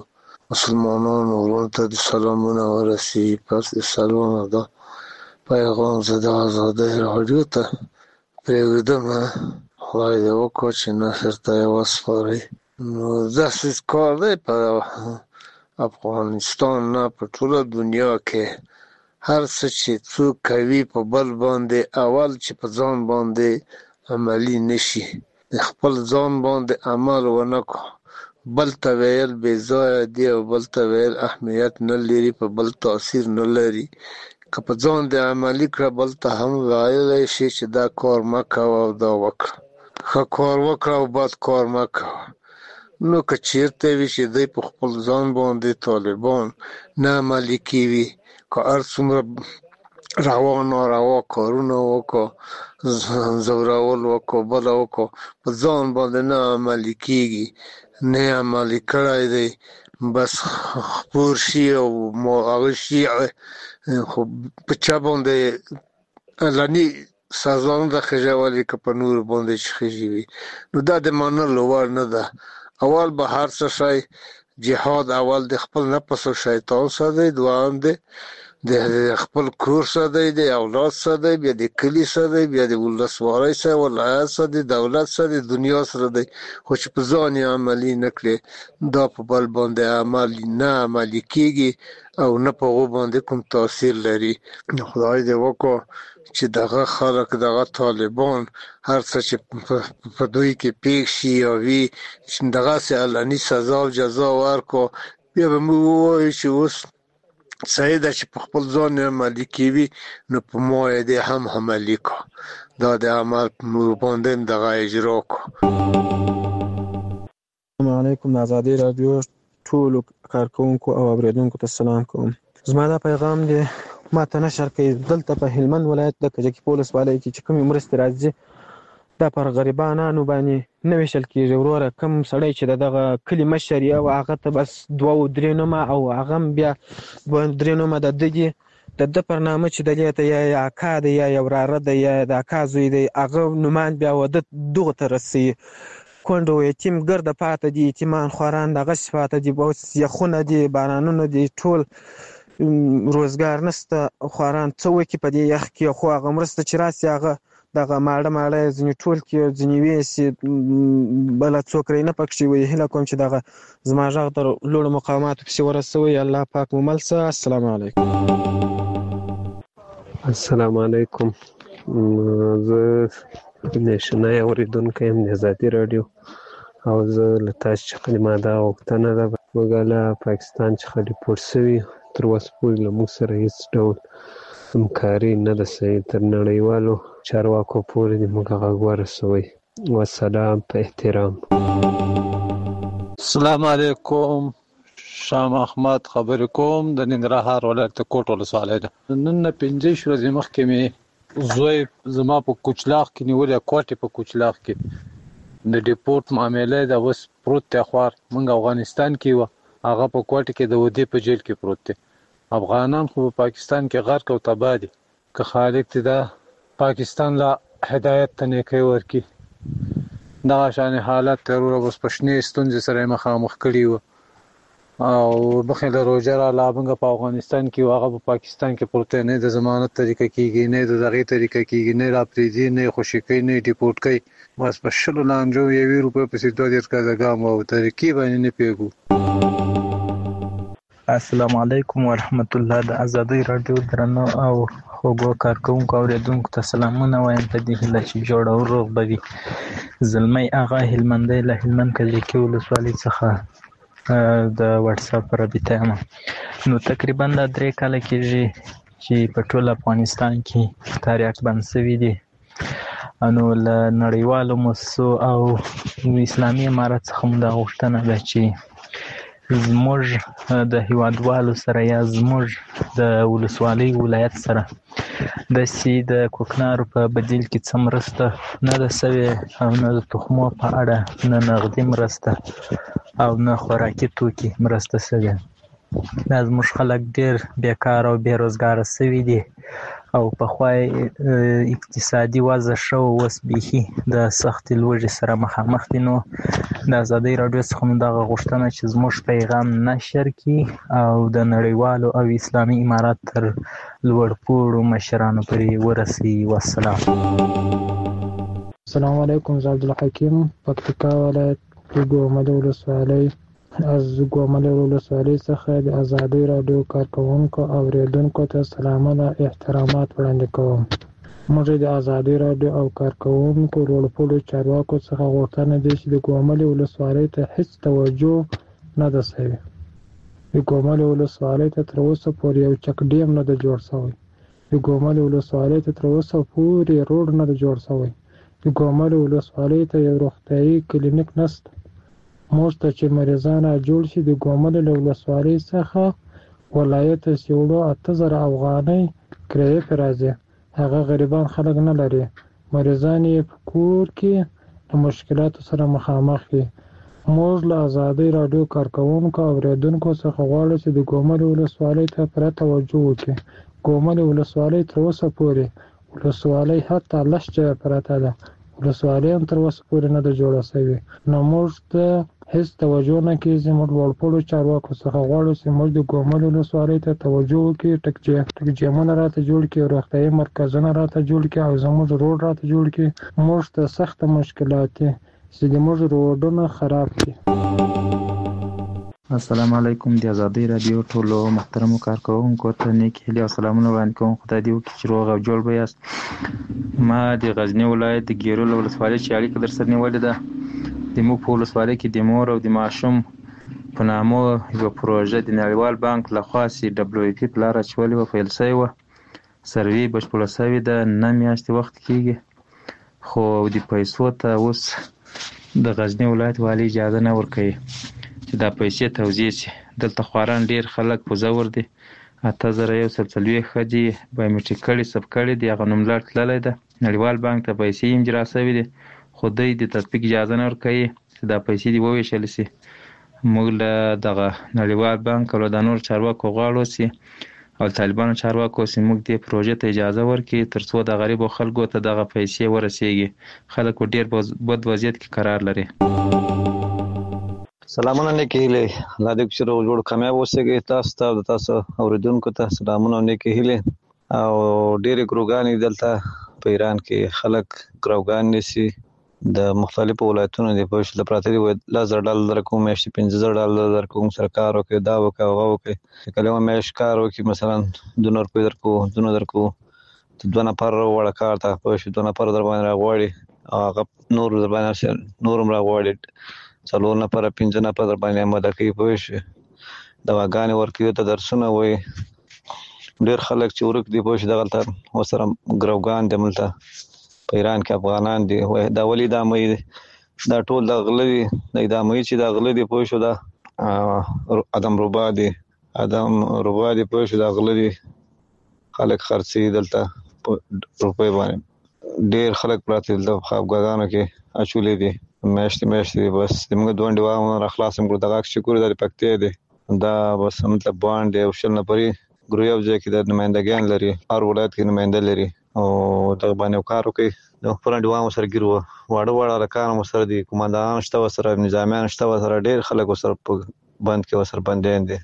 مسلمانانو ورونو ته د سلامونه ورسي. پس د سلامونه دا پیغام زه د آزادۍ راډیو ته پرېږدم. خدای دې وکړي چې نصر ته یې وسپاري. نو داسې کار دی په افغانستان نه په ټوله دنیا کې هر څه چې څوک کوي په بل باندې اول چې په ځان باندې عملی نشي د خپل ځان باندې عمل ونه کو بل ته ویل بې ځایه دي او بل ته ویل اهمیت نه لري په بل تاثیر نه لري. که په ځان د عملی کړه بل ته هم ویلی شي چې دا کار مه کوه او دا وکړه ښه کار وکړه او بد کار مه کوه. نو که چېرته وي چې دوی په خپل ځان باندې طالبان نه عملي کوي که هر څومره روا ناروا کارونه وکړه زورول وکړه بله وکړه په ځان باندې نه عملي کېږي نه عملي کړی دی بس خپور شي او هغه شي خو په چا باندې علني سزا نه ده خېژولې که په نور باندې چې خېژي وي نو دا د منلو وړ نه ده. اول به هر څه شی جهاد اول د خپل نفس او شیطان سره دی دوام دی د خپل کور سره دی د اولاد سره دی بیا د کلي سره دی بیا د ولسوالۍ سره ولایت سره دی دولت سره د دنیا سره دی خو چې په ځان یې عملي نه کړې دا په بل باندې نه عملي کېږي او نه په هغو باندې کوم تاثیر لري. خدای دې وکړو چې دغه خلک دغه طالبان هر څه چې په دوی کې پیښ شي یا وي چې دغسې علني سزا او جزا ورکړو بیا به موږ ووایو چې اوس صحیح ده چې په خپل ځان عملي کوي نو په ما یې دې هم عملي کړه دا د عمل موږ باندې هم دغه اجرا کړو. السلام علیکم. د ازادۍ راډیو ټولو کارکوونکو او اورېدونکو ته سلام کوم. زما دا پیغام دی ما ته نشر کوي دلته په هلمند ولایت د کجکي په ولسوالۍ کې چې کومې مرستې راځي دا پر غریبانو باندې نه ویشل کېږي. وروره کوم سړی چې دغه کلي مشر یې او هغه ته بس 2-3 نومه او هغه هم بیا 2-3 نومه د ده پر نامه چې دلې ته یا اکا دی یا یو وراره دی یا د اکا زوی دی هغه نومان بیا واده دغو ته رسوي. کونډه و یتیم ګرده پاته دي یتیمان خواران دغسې پاته دي اوس یخونه دي بارانونه دي ټول روزګار نشته خواران څه وکړي په دې یخ کې خو هغه مرسته چې راسي هغه دغه ماړه ځینې ټول کې ځینې ویسي بله څوک رې نه پکښې وي. هیله کوم چې دغه زما غږ تر لوړو مقاماتو پسې ورسوئ. الله پاک مو مل شه. السلام علیکم. السلام علیکم. زه نېشنل اورېدونکی یم د ازادي راډیو او زه له تاسو څخه زما دا غوښتنه ده موږ له پاکستان څخه ډیپورټ سوي تر اوسه پورې له موږ سره هېڅ ډول همکاري نه ده صحیح تر نړیوالو چارواکو پورې دې موږ غږ ورسوئ. والسلام په احترام. السلام علیکم. شام احمد خبرې کوم د ننګرهار ولایت د کوټ ولسوالۍ ده. نن 15 ورځې مخکې مې زوی زما په کوچلاغ کې نیولې کوټې په کوچلاغ کې د ډیپورټ معاملې د اوس پروت دی خوار موږ افغانستان کې و هغه په کوټې کې د ودې په جیل کې پروت دی. افغانان خو په پاکستان کې غرق او تباه دي که خالق دې دا پاکستان لا هدایت ته نیکۍ ورکړي. دغه شان حالت تروره اوس په شنې ستونزې سره یې مخامخ کړي وو او مخې له روژه راله موږ په افغانستان کې و هغه په پاکستان کې پروت دی. نه د ضمانت طریقه کېږي نه د دغې طریقه کېږي نه راپرېږدي نه یې خوشي کوي نه یې ډیپورټ کوي بس په 100 لانجو 1 روپۍ پسې 2 ګام او طریقې باندې نه پوهېږو. السلام علیکم ورحمت الله. د ازادۍ راډیو درنو او خوږو کارکوونکو اورېدونکو ته سلامونه وایم په دې هیله چې جوړ او روغ به وي. زلمی اغا هلمندی له هلمند کجکي ولسوالۍ څخه د واتساپ رابطه یم. نو تقریبا دا 3 کاله کېږي چې په ټول افغانستان کې تاریخ بند شوي دي. نو له نړیوالو مؤسسو او اسلامي امارت څخه هم دا غوښتنه ده چې زموږ د هیوادوالو سره یا زموږ د ولسوالۍ ولایت سره داسې د کوکنارو په بدیل کې څه مرسته نه ده سوې او نه د تخمو په اړه نه نغدي مرسته او نه خوراکي توکي مرسته سوې. دا زموږ خلک ډېر بیکار او بې روزګاره سوي دي او پخوا اقتصادي وضع ښه وه، اوس بیخي د سختې لوږې سره مخامخ دي. نو د ازادۍ راډیو څخه مو دغه غوښتنه چې زموږ پیغام نشر کړي او د نړیوالو او اسلامي امارات تر لوړپوړو مشرانو پورې ورسوي. والسلام. السلام علیکم. زه عبدالحکیم، پکتیکا ولایت، ګومل ولسوالۍ. از ګومل ولسوالۍ څخه د ازادۍ راډیو کارکوونکو او اوریدونکو ته سلامونه احترامات وړاندې کوم. موږ د ازادۍ راډیو او کارکوونکو لوړپوړو چارواکو څخه غوښتنه ده چې د ګومل ولسوالۍ ته هیڅ توجه نه ده شوې. د ګومل ولسوالۍ ته تر اوسه پورې یو چک ډیم نه ده جوړ شوی. د ګومل ولسوالۍ ته تر اوسه پورې روډ نه ده جوړ شوی. د ګومل ولسوالۍ ته یو روغتیايي کلینیک نشته. موږ ته چې مریضان جوړ شي د ګومل له ولسوالۍ څخه ولایت ته سیوړو 8000 افغانۍ کرایې پرې راځي. هغه غریبان خلک نه لري. مریضان یې په کور کې د مشکلاتو سره مخامخ دي. موږ له ازادۍ راډیو کارکوونکو او اوریدونکو څخه غواړو چې د ګومل ولسوالۍ ته پوره توجه وکړي. ګومل ولسوالۍ تر اوسه پورې ولسوالۍ حتی لس جایه پرته ده. ولسوالۍ هم تر اوسه پورې نه ده جوړه شوې. نو موږ ته هیڅ توجه نه کېږي. موږ لوړپوړو چارواکو څخه غواړو چې موږ د ګومل ولسوالۍ ته توجه وکړي، ټکجیمونه راته جوړ کړي، روغتیايي مرکزونه راته جوړ کړي او زموږ روډ راته جوړ کړي. موږ ته سخته مشکلات دي چې زموږ روډونه خراب دي. السلام علیکم. د ازادۍ راډیو ټولو محترمو کارکوونکو ته نیک هیلې او سلامونه وړاندې کوم. خدای دې وکړي چې روغ او جوړ به یاست. ما د غزني ولایت د ګیرول ولسوالۍ چې اړیکه در سره نیولې ده، د موږ په ولسوالۍ کې د مور او د ماشوم په نامه یوه پروژه د نړیوال بانک لخوا CWP په لاره اچولې وه، پیل شوې وه. سروې بشپړه شوې ده، 9 میاشتې وخت کېږي، خو د پیسو ته اوس د غزني ولایت والي اجازه نه ورکوي چې دا پیسې توزیع شي. دلته خواران ډېر خلک په زور دي. 8140 ښځې بایومیټریک کړي، سب کړي دي، هغه نوملړ تللی ده. نړیوال بانک ته پیسې هم اجرا شوي دي، خو دوی د تطبیق اجازه نه ورکوي چې دا پیسې دې وویشل شي. موږ له دغه نړیوال بانک او له نورو چارواکو غواړو چې او طالبانو چارواکو چې موږ دې پروژې ته اجازه ورکړي تر څو د غریبو خلکو ته دغه پیسې ورسیږي. خلک په ډېر بد وضعیت کې قرار لري. سلامونه نیکې هیلې. الله دې چې روغ جوړ کامیاب اوسئ. تاسو ته او تاسو اوریدونکو ته سلامونه او نیکې هیلې. او ډېرې ګروګانې دلته په ایران کې خلک ګروګان نیسي د مختلفو ولایتونو دي. په شله پراته دي $10,000 درکوم، میاشتې $15,000 درکوم، سره کار وکړي، دا وکړي هغه وکړي. کله یوه میاشت کار وکړي مثلا 2 روپۍ درکو، 2 درکو، 2 نفر وړه کار ته په 2 نفر در باندې راغواړي، هغه نور در باندې نور هم راغواړي، 4 نفر 5 نفر در باندې اماده کوي. پوه شوې، دواګانې ورکوي ته درسونه وایي. ډېر خلک چې ورک دي پوه شوې دغلته ورسره ګروګان دي ملته په ایران کې افغانان دي. دا ولې دا مې دا ټول د غله دي، دا مې چې دا غله دي پوه شو، دا ادم ربا دي پوه شو، دا غله دي. خلک خرڅي دلته په روپۍ باندې. ډېر خلک پراته دلته خوابګاهانو کې اچولې دي، میاشتې بس د موږ دونډې وامونه را خلاص هم کړو. دغه شکر د پکتیا دی، دا بس مطلب باندې او 20 نفرې ګروپ یو ځای کې د نمائندګان لري، هر ولایت کې نماینده لري او دغه باندې کار وکړي. د خپل ډیوام سره ګیرو واړه رکان سره دي، قومندان شته سره، نظامیان شته سره، ډېر خلک سره بند کې سره بندین دي.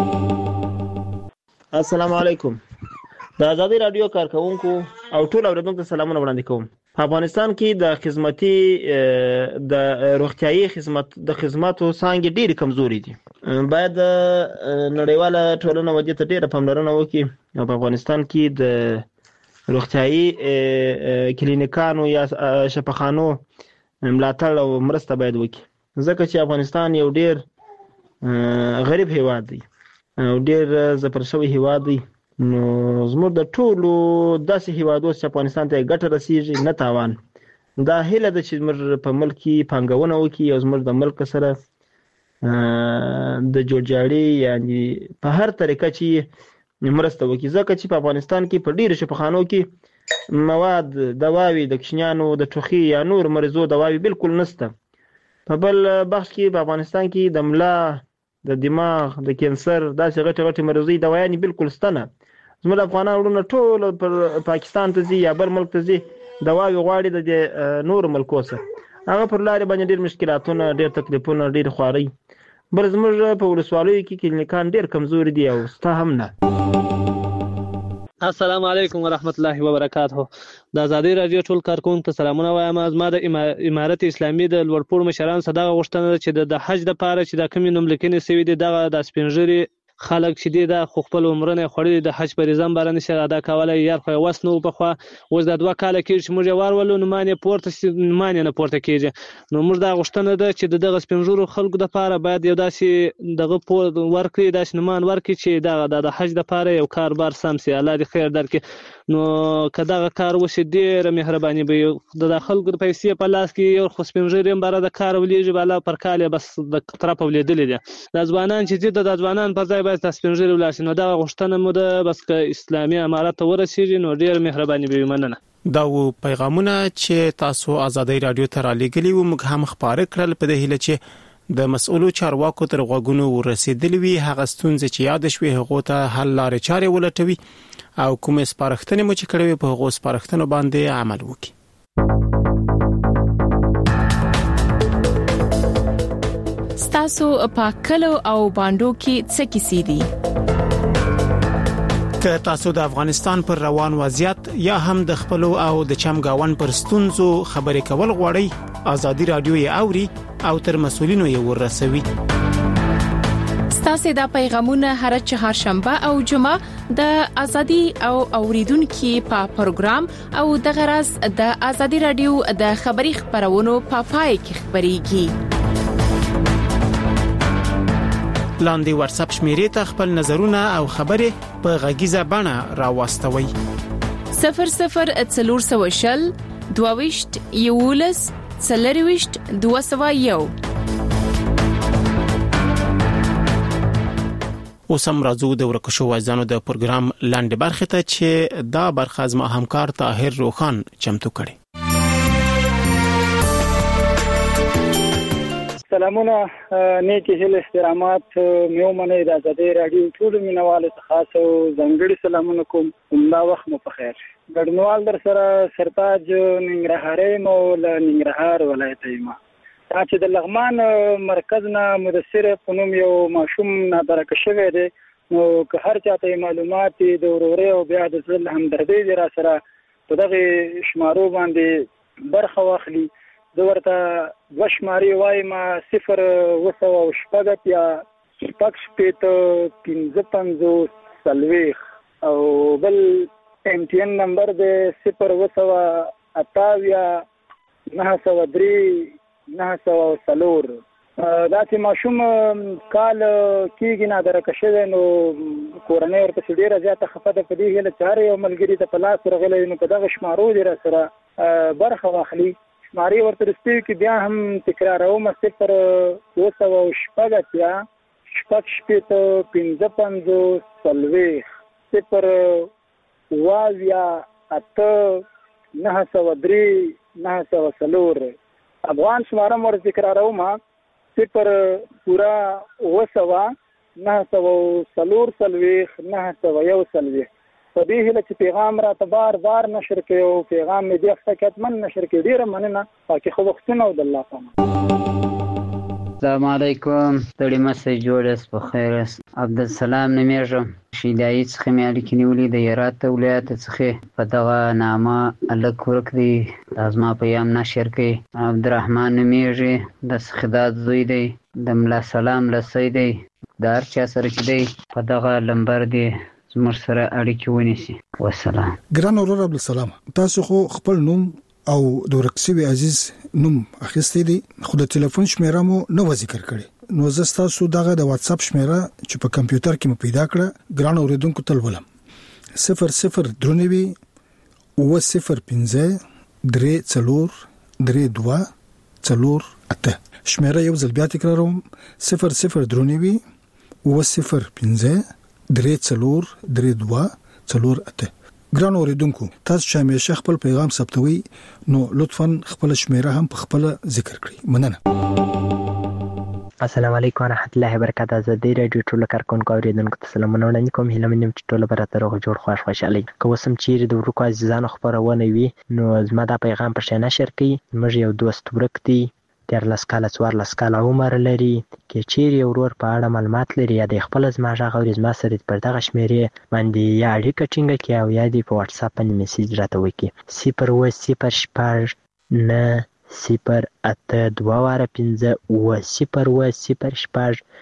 السلام علیکم. د ازادۍ راډیو کارکوونکو او ټول اوریدونکو ته سلامونه وړاندې کوم. په افغانستان کې د خدماتي د روغتیايي خدماتو څانګې ډېرې کمزوري دي. باید نړیواله ټولنه ودې ته ډېره پاملرنه وکړي او په افغانستان کې د روغتیايي کلینیکانو یا شفاخانو ملاتړ او مرسته باید وکړي، ځکه چې افغانستان یو ډېر غریب هیواد دی او ډېر ځپل شوی هیواد دی. نو زموږ د ټولو داسې هیوادو چې افغانستان ته ګټه رسیږي نه تاوان. دا هیله ده چې زموږ په ملک کې پانګونه وکړي او زموږ د ملک سره د جوړجاړي یعنی په هر طریقه چې مرسته وکړي، ځکه چې په افغانستان کې په ډیرو شفاخانو کې مواد دواوی د کشنیانو د ټوخي یا نور مریضو دواوی بالکل نشته. په بل بخش کې په افغانستان کې د ملا، د دماغ، د کینسر داسې غټې مریضۍ دوايانې بالکل شته نه. زموږ افغانان ورونه ټول پر پاکستان ته ځي یا بل ملک ته ځي دواوی غواړي د نور ملکو سره هغه پر لارې باندې ډېر مشکلاتونه ډېر تکلیفونه ډېر خواري بل زموږ په ولسوالیو کې کلینیکان ډېر کمزوري دي او ستا هم نه. السلام علیکم ورحمت الله وبرکاته. د ازادي رادیو ټول کارکونکو ته سلامونه وایم. زما د امارت اسلامي د لوړپوړو مشرانو څخه دغه غوښتنه ده چې د حج لپاره چې د کومې نوملیکنې سوي دي دغه د سپینږیري خلک چې دي د خپل عمرونه خوړلي د حج په نظام باندې نشي ادا کولای یار خو وس نو په خوا اوس د 2 کال کې چې موږ وارولو نو مانې پورته نه پورته کیږي نو موږ دا غوښتنه ده چې دغه سپینږیرو خلکو د لپاره باید یو داسې دغه پور ورکړي داسې نمان ورکړي چې د حج لپاره یو کاربار سم سي الله دې خیر درکړي نو کداغه کار وشي ډېر مهرباني به د خلکو د پیسې په لاس کې یو خو سپینږیري هم بار د کار ولېږي بالا پر کال بس د طرف ولیدل دي د ځوانان چې د ځوانان په ځای باید سپینږیري ولاسي نو دا غوښتنه مو ده بس که اسلامي امارت ته ورسیږي نو ډېر مهرباني به مننه. دا و پیغامونه چې تاسو ازادي رادیو ته را لېږلي وو موږ هم خبره کړل په دې هیله چې د مسؤلو چارواکو تر غوږونو ورسېدلې وي هغه ستونزې چې یاد شوي هغه ته حل لارې چارې ولټوي او کوم سپارښتنې مو چې کړې په هغه سپارښتنو باندې عمل وکړي. تاسو په کلو او باندو کې څه کیسې دي؟ که تاسو د افغانستان پر روان وضعیت یا هم د خپل او د چمګاون پر ستونزو خبرې کول غواړئ ازادي رادیو یې اوري او تر مسؤلینو یې ورسوي. ستاسو د پیغامونه هر چهارشنبه او جمعه د ازادي او اوریدونکو په پروګرام او د غرض د ازادي رادیو د خبري خبرونو په پای کې خبريږي. لاندې واتس اپ شمیرې ته خپل نظرونه او خبرې په غږیزه بڼه راوستوي. 0040 22 یولس 40 201. اوسم راځو د ورکشو وایزانو د پروګرام لاندې برخه ته چې دا برخه زما همکار طاهر روخان چمتو کړي. سلامونه نیکی هیله احترامات میومنه د ازادي رادیو ټول مینوالو ته خاص او ځانګړي سلامونه کوم دا وخت مو په خیر. ګډنوال در سره سرتاج ننګرهاري مو له ننګرهار ولایت ایما چې د لغمان مرکز نه مدثر په نوم یو ماشوم نادرک شوی دی نو که هر چاته معلومات د وروري او بیا د ځل همدردي را سره په دغه شمارو باندې برخه واخلي زه ورته دوه شمارې وایم 0 یا 55 او بل MTN نمبر دی 0 یا 903 904. دا چې ماشوم کال کېږي نادرکه شوی نو کورنۍ ورپسې ډېره زیاته خفه ده په دې هیله چې هر یو ملګري ته په لاس ورغلی نو په دغه شمارو دې را سره برخه واخلي. شمارې ورته رسېږي کې بیا هم تکراروم 0 یا 903 افغان شماره مور تکراروم 0 904 په دې هیله چې پیغام را ته بار نشر کړي او پیغام دې حقیقتمن نشر کړي ډیره مننه پاکي خو وختونه او د الله پامه. السلام علیکم ستړي مسه جوړس په خیر عبدالسلام نمیږم شیدای څخه مې اړیکې نیولې د هرات ولایت څخه په دغه نامه الک ورکړي لازمه پیغام نشر کړي عبدالرحمن نمیږي د سخدات زوی دی د ملا سلام لسی دی د هر چا سره چې دی په دغه لمبر دی زموږ سره اړیکې ونیسي. والسلام. ګران اورور عبدالسلام تاسو خو خپل نوم او د ورکسوي عزیز نوم اخیستی دی خو د ټلیفون شمیره مو نو ذکر کړي نو زه تاسو دغه د واتس اپ شمیره چې په کمپیوټر کې مو پیدا کړه ګران اوریدونکو تل ولم 00 درنوي 005 3 4 شمیره یو ځل بیا تکراروم 00 درنوي 005 3 ګران اوریدونکو تاسو چې همیشه خپل پیغام ثبتوي نو لطفاً خپل شمیره هم په خپل ذکر کړئ. مننه. السلام علیکم ورحمت الله وبرکاته. ازادي رادیو ټول کارکونکو اوریدونکو ته سلامونه وړاندې کوم. هیله منم چې ټول به راته روغ جوړ خوشحالي. که اوس هم چیرې د ورکو عزیزانو خپرونه وي نو زما دا پیغام پر شا نشر کړي. موږ یو دوست ورک دی 13 کاله 14 کاله عمر لري. که چیرې ورور په اړه معلومات لري یا د خپل زما غږ اوري زما سره پر دغه شمیرې باندې یا اړیکه ټینګه کړي او یا دې په واتس اپ باندې میسج راته وکړي 080 9 082 080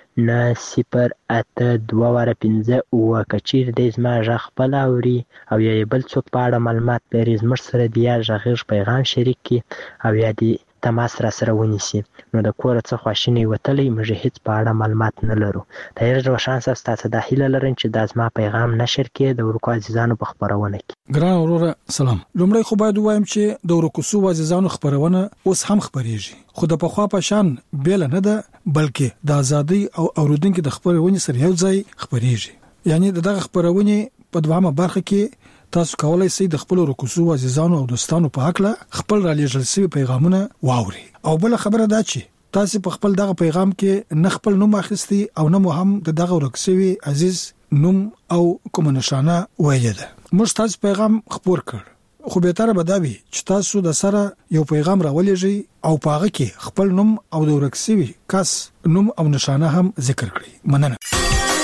9 کچیر د زما غږ خپل اوري او یا بل څوک په اړه معلومات لري زموږ سره د یا غږ پیغام شریک کی او یا د تماس را سره ونیسي. نو د کور څخه خواشینی وتلی موږ هیڅ په اړه معلومات نه لرو. دا یو روشن تاسو د هیله لرم چې د زما پیغام نشر کړي د ورکو عزیزانو په خبرونه کې. ګران وروره سلام. لومړی خو باید وایم چې د ورکو سو عزیزانو خبرونه اوس هم خبريږي خو د پخوا په شان بیل نه ده بلکې د ازادي او اوریدونکو د خبرونه سره یو ځای خبريږي. یعنی دغه خبرونه په دوامه برخه کې تاسو کولای شئ د خپل رکوسو عزیزانو او دوستانو په حق له خپل را لېږل شوی پیغامونه واوري. او بل خبره دا چې تاسو په خپل دغه پیغام کې نه خپل نوم اخیستي او نه مو هم د دغه رکوسوي عزیز نوم او کوم نشانه وایي ده. موږ تاسو پیغام خبر کړ خو به تر بداوي چې تاسو د سره یو پیغام راولېږي او په هغه کې خپل نوم او د رکوسوي کس نوم او نشانه هم ذکر کړئ. مننه.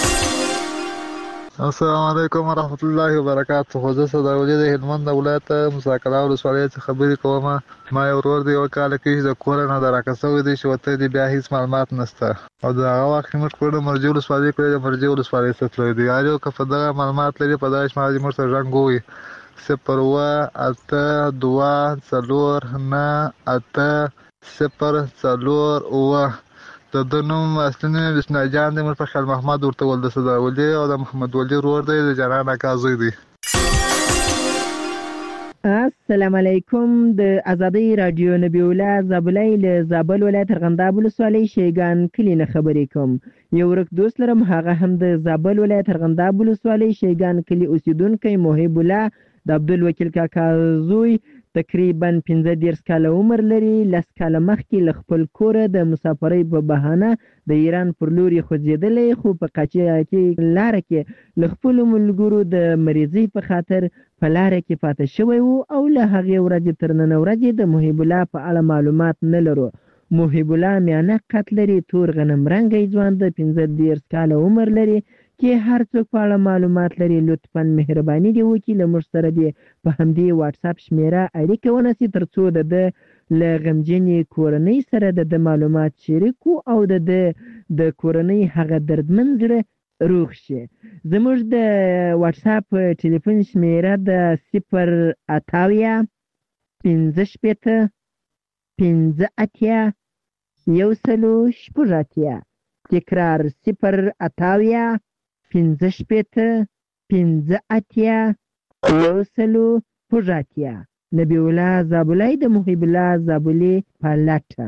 السلام علیکم ورحمت الله وبرکاته. خو زه صداولي د هلمند ولایت مساکلا ولسوالۍ څخه خبرې کوم. ما یو ورور دی وکاله کې د کور نه دراکسوي دی چې وته دی بیا هیڅ معلومات نشته او دا هغه وخت موږ کور د مرجو ولسوالۍ کې د مرجو ولسوالۍ څخه تللی دی. یارو که په دغه معلومات لري په داش ما دې مرته رنګوي 082 د نوم اصلي نوم بسم الله جان دی. مر په خیال محمد ورته ول د صداولي او د محمد ولی ورور دی د جنان اکازوی دی. السلام علیکم. د ازادي رادیو نبی الله زابلای له زابل ولایت ارغنداب ولسوالۍ شیګان کلی نه خبرې کوم. یو ورک دوست لرم هغه هم د زابل ولایت ارغنداب ولسوالۍ شیګان کلی اوسیدونکو محب الله د عبدالوکیل کاکا زوی تقریبا 15 کاله عمر لري. 10 کاله مخکې ل خپل کور د مسافرۍ په بهانه د ایران پر لوري خوځېدلې خو په قاچاق کې لار کې ل خپل ملګرو د مریضي په خاطر په لار کې پاتې شوی وو او له هغه ورځې تر نن ورځې د محب الله په اړه معلومات نه لرو. محب الله میانه قد لري، تور غنم رنګي ځوان د 15 کاله عمر لري. کې هر څوک په اړه معلومات لري لطفاً مهرباني دی وکړي له موږ سره دی په همدې واتس اپ شمیره اړیکه ونیسي ترڅو د له غمجنې کورنۍ سره د معلومات شریکو او د کورنۍ هغه دردمن زړه روغ شي. زموږ د واتس اپ ټلیفون شمیره د 080 15 15 180 تکرار 080 15 15 180 نبی الله زابلای د محب الله زابلی پالټ.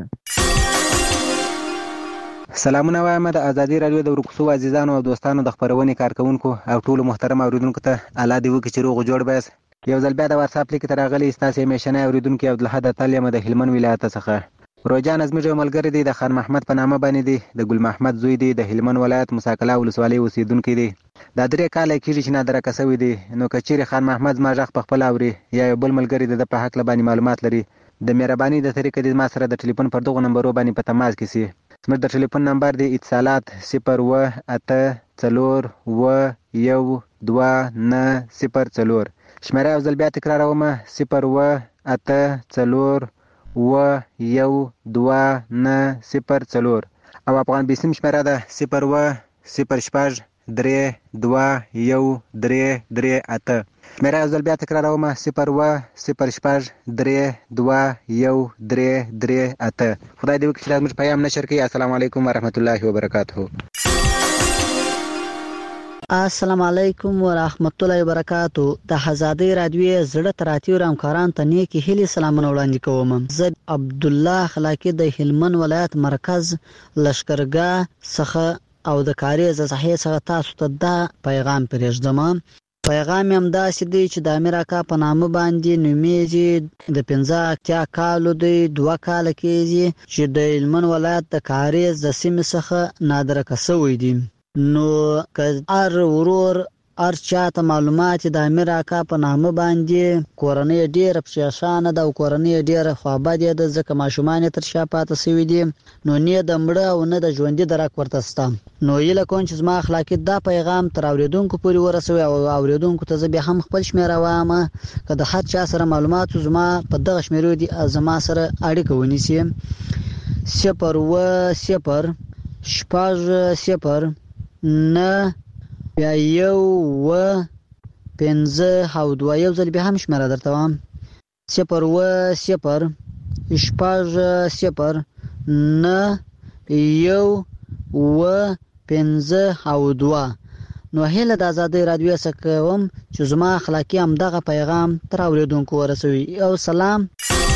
سلامونه وایم د ازادي رادیو د ورکوسو عزیزانو او دوستانو د خبرونې کارکونکو او ټولو محترم اوریدونکو ته الله دې وکړي چې روغ جوړ بس. یو ځل بیا د واتس اپ لیک ته راغلی ستاسو همیشنی اوریدونکو عبدالحد تالیمه د هلمند ولایت څخه. روجان ازمیر یو ملګری دی د خان محمد په نامه باندې دی د ګل محمد زوی دی د هلمند ولایت مساکلا ولسوالۍ اوسیدونکی دی. دا 3 کاله کېږي چې نادره کسوي دی. نو که چیرې خان محمد ما غږ په خپل اوري یا یو بل ملګری د په حق باندې معلومات لري د مهرباني د طریقې د ما سره د ټلیفون پر دغه نمبر باندې په تماس کې سي. زموږ د ټلیفون نمبر دی اتصالات 018412904 شمیره یو ځل بیا تکراروم 018412904 او افغان بیسیم شمیره ده 010 32133 شمیره یو ځل بیا تکراروم 010 32133 خدای دې وکړي چې زموږ پیغام نشر کړي. السلام علیکم ورحمت الله وبرکاته. السلام علیکم ورحمت الله وبرکاتو. د ازادي رادیو زړه تراتیو همکاران ته نیکی هیلې سلامونه وړاندې کوم. زه عبد الله خلاقی د هلمند ولایت مرکز لشکرګاه څخه او د کاری ز صحیح څخه تاسو ته دا پیغام پرېږدم پیغام هم داسې دی چې د امیر اکا په نامه باندې نومیږي، د 85 کالو دی، 2 کاله کېږي چې د هلمند ولایت د کاریز د سیمې څخه نادرکه شوی دی. نو که هر ورور هر چاته معلومات د امیر اکا په نامه باندې کورنۍ ډیره پریشانه ده او کورنۍ ډیره خوابدې ده، ځکه ماشومان تر شا پاتې شوي دي، نو نه د مړه او نه د ژوندي درک ورته شته. نو هیله کوم چې زما اخلاقي دا پیغام تر اوریدونکو پورې ورسوي او اوریدونکو ته زه بیا هم خپل شمیره وایم که د هر چا سره معلومات زما په دغه شمیرو دي زما سره اړیکه ونیسي. 0 0 0 نه بیا 1 5 او 2 یو ځل بیا هم شمیره درته وایم 0 0 0 نه 1 5 او 2. نو هله د آزادۍ رادیو څخه کوم چې زما اخلاقی هم دغه پیغام تر اوریدونکو ورسوي. او سلام.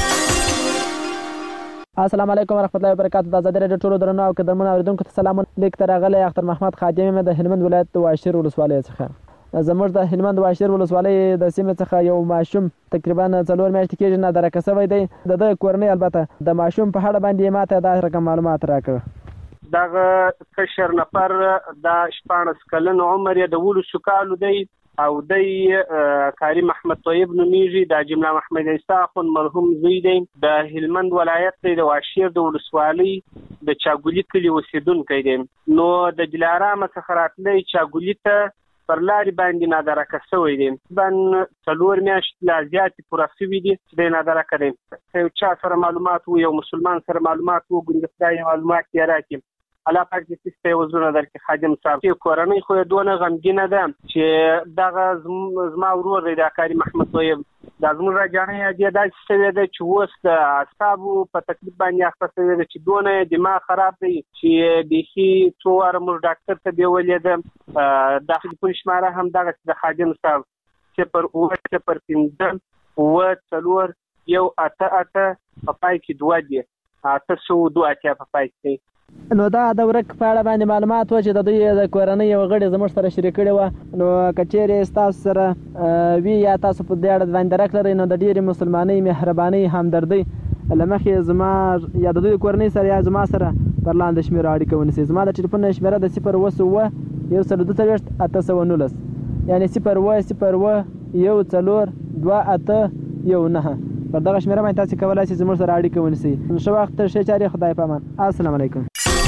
السلام علیکم ورحمت الله وبرکاتہ. د آزادۍ رادیو ټولو درنو او قدرمنو اوریدونکو ته سلام. لیک تر غلې اختر محمد خادم د هلمند ولایت د واشیر ولسوالۍ څخه. زموږ د هلمند واشیر ولسوالۍ د سیمې څخه یو ماشوم تقریبا 4 میاشتې کېږي نادرکه شوی دی. د کورنۍ البته د ماشوم په اړه باندې ماته دا رقم معلومات راکړه. دغه کشر نفر د 14 کلن عمر یې د 12 کالو دی او د کاری محمد طیب نومیږي، د جمله محمد عیسی خون مرحوم زوی دی، د هلمند ولایت د واشیر د ولسوالۍ د چاګولی کلی اوسیدونکی دی. نو د دلارام څخه راتلی چاګولی ته پر لارې باندې نادرکه شوی دی. بن 4 میاشتې لا زیاتې پوره شوي دي چې دی نادرکه دی. یو چا سره معلومات و، یو مسلمان سره معلومات و، ګوندې خدای معلومات یې راکړي. الله پاک دې سپه وزونه درکې خادم صاحب. چې کورنۍ خو دونه غمګینه ده چې دغه زما ورور دی د کاری محمد طیب د زموږ راجانې دې داسې شوی دی چې اوس د اعصابو په تکلیف باندې اخته شوی دی چې دونه دماغ خراب دی چې بیخي څو واره موږ ډاکټر ته بیولې ده. د ټلیفون شماره هم دغه د خادم صاحب 0 0 5 4 1 8 په پای کې 2 دی 802 په پای کې. نو دا د ورک په اړه باندې معلومات و چې د دوی د کورنۍ یو غړي زموږ سره شریک کړي و. نو کچېرې تاسو سره وی یا تاسو په دې اړه باندې درک لرئ نو د ډېرې مسلمانۍ مهرباني همدردي لمخې زما یا د دوی کورنۍ سره یا زما سره پر لاندې شمیره اړیکه ونیسئ. زما د ټلیفون شمیره د 0 1 819 یعنی 0 0 1 4 2 8 1 9. پر دغه شمیره باندې تاسو کولای شئ زموږ سره اړیکه ونیسئ. ان شاء الله وخت شه چاري خدای پامان. السلام علیکم.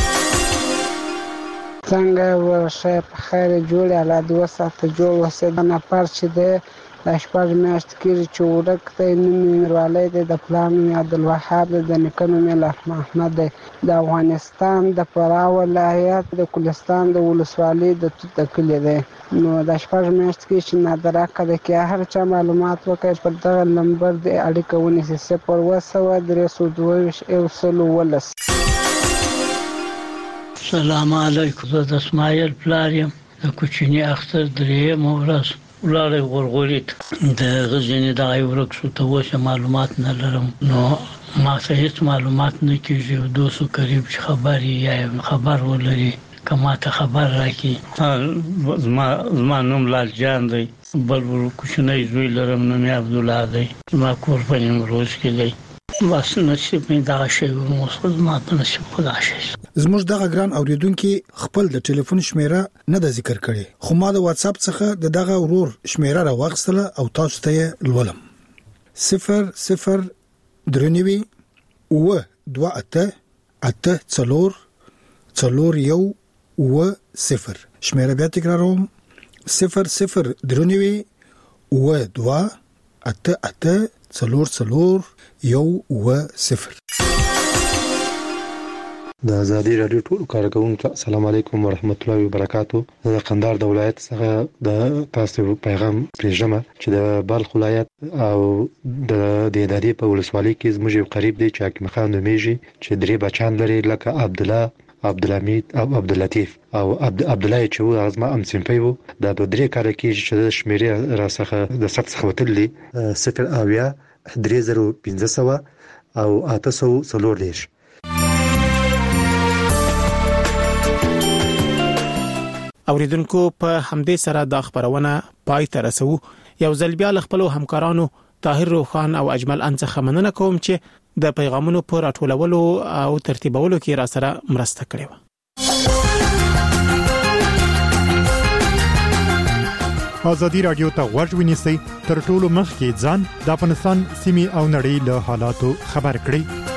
څنګه ورشه په خیر جوړ الله دې وساته جوړ وسه نه پر چې د اشپاج میاشت کېږي چې ورک دی نوم میروالی دی د پلار نوم عبدالوهاب دی د نیکه نوم یې محمد دی د افغانستان د فراه ولایت د کلستان د ولسوالۍ د توت د کلي دی. نو د اشپاج میاشت کې چې نادرکه ده کې هر چا معلومات وکړي پر دغه نمبر د اړیکه ونیسي 0 322 1 السلام علیکم. زه د اسماعیل پلار یم د کوچني اختر درېیمه ورځ ولاړی غورغوري ته د غزني دغه ورک شو ته اوس معلومات نه لرم. نو ما ته هیڅ معلومات نه کېږي. دوستو قریب چې خبر یا خبر ولري که ما ته خبر راکړي. زما نوم لال جان دی، بل کوچنی زوی لرم نوم یې عبدالله دی، زما کور په نیمروز کې دی. بس نصیب مې دغه شی وموسخ ما په نصیب خدا شي. زموږ دغه ګران اوریدونکو خپل د ټلیفون شمیره نه د ذکر کړي خو ما د واتس اپ څخه دغه ورور شمیره را واغستله او تاسو ته لولم 0 0 و 2 8 4 4 1 0. شمیره بیا تکراروم 0 0 و 2 8 8 4 1 0. د آزادۍ رادیو ټول کارکونکو السلام علیکم ورحمت الله وبرکاتہ. د قندهار د ولایت څخه د تاسو پیغام پرېږم چې د بلخ ولایت او د ادارې په ولسوالۍ کې زموږ یو قریب دی چې حکیم خان نومیږي چې درې بچان لري لکه عبدالله، عبدالحمید او عبداللطیف او عبدالله چې و هغه زما همصنفی و. دا په درې کاله کې چې د شمیرې را څخه د ثبت څخه وتلي 0 3500 او 840. اوریدونکو په همدې سره د خبرونه پای ته رسو. یو ځل بیا خپل همکارانو طاهر روخان او اجمل انڅخه مننه کوم چې د پیغامونو پر راټولولو او ترتیبولو کې را سره مرسته کړې و. ازادي رادیو ته غوږ ونیسئ، تر ټولو مخکې ځان د افغانستان سیمې او نړۍ له حالاتو خبر کړئ.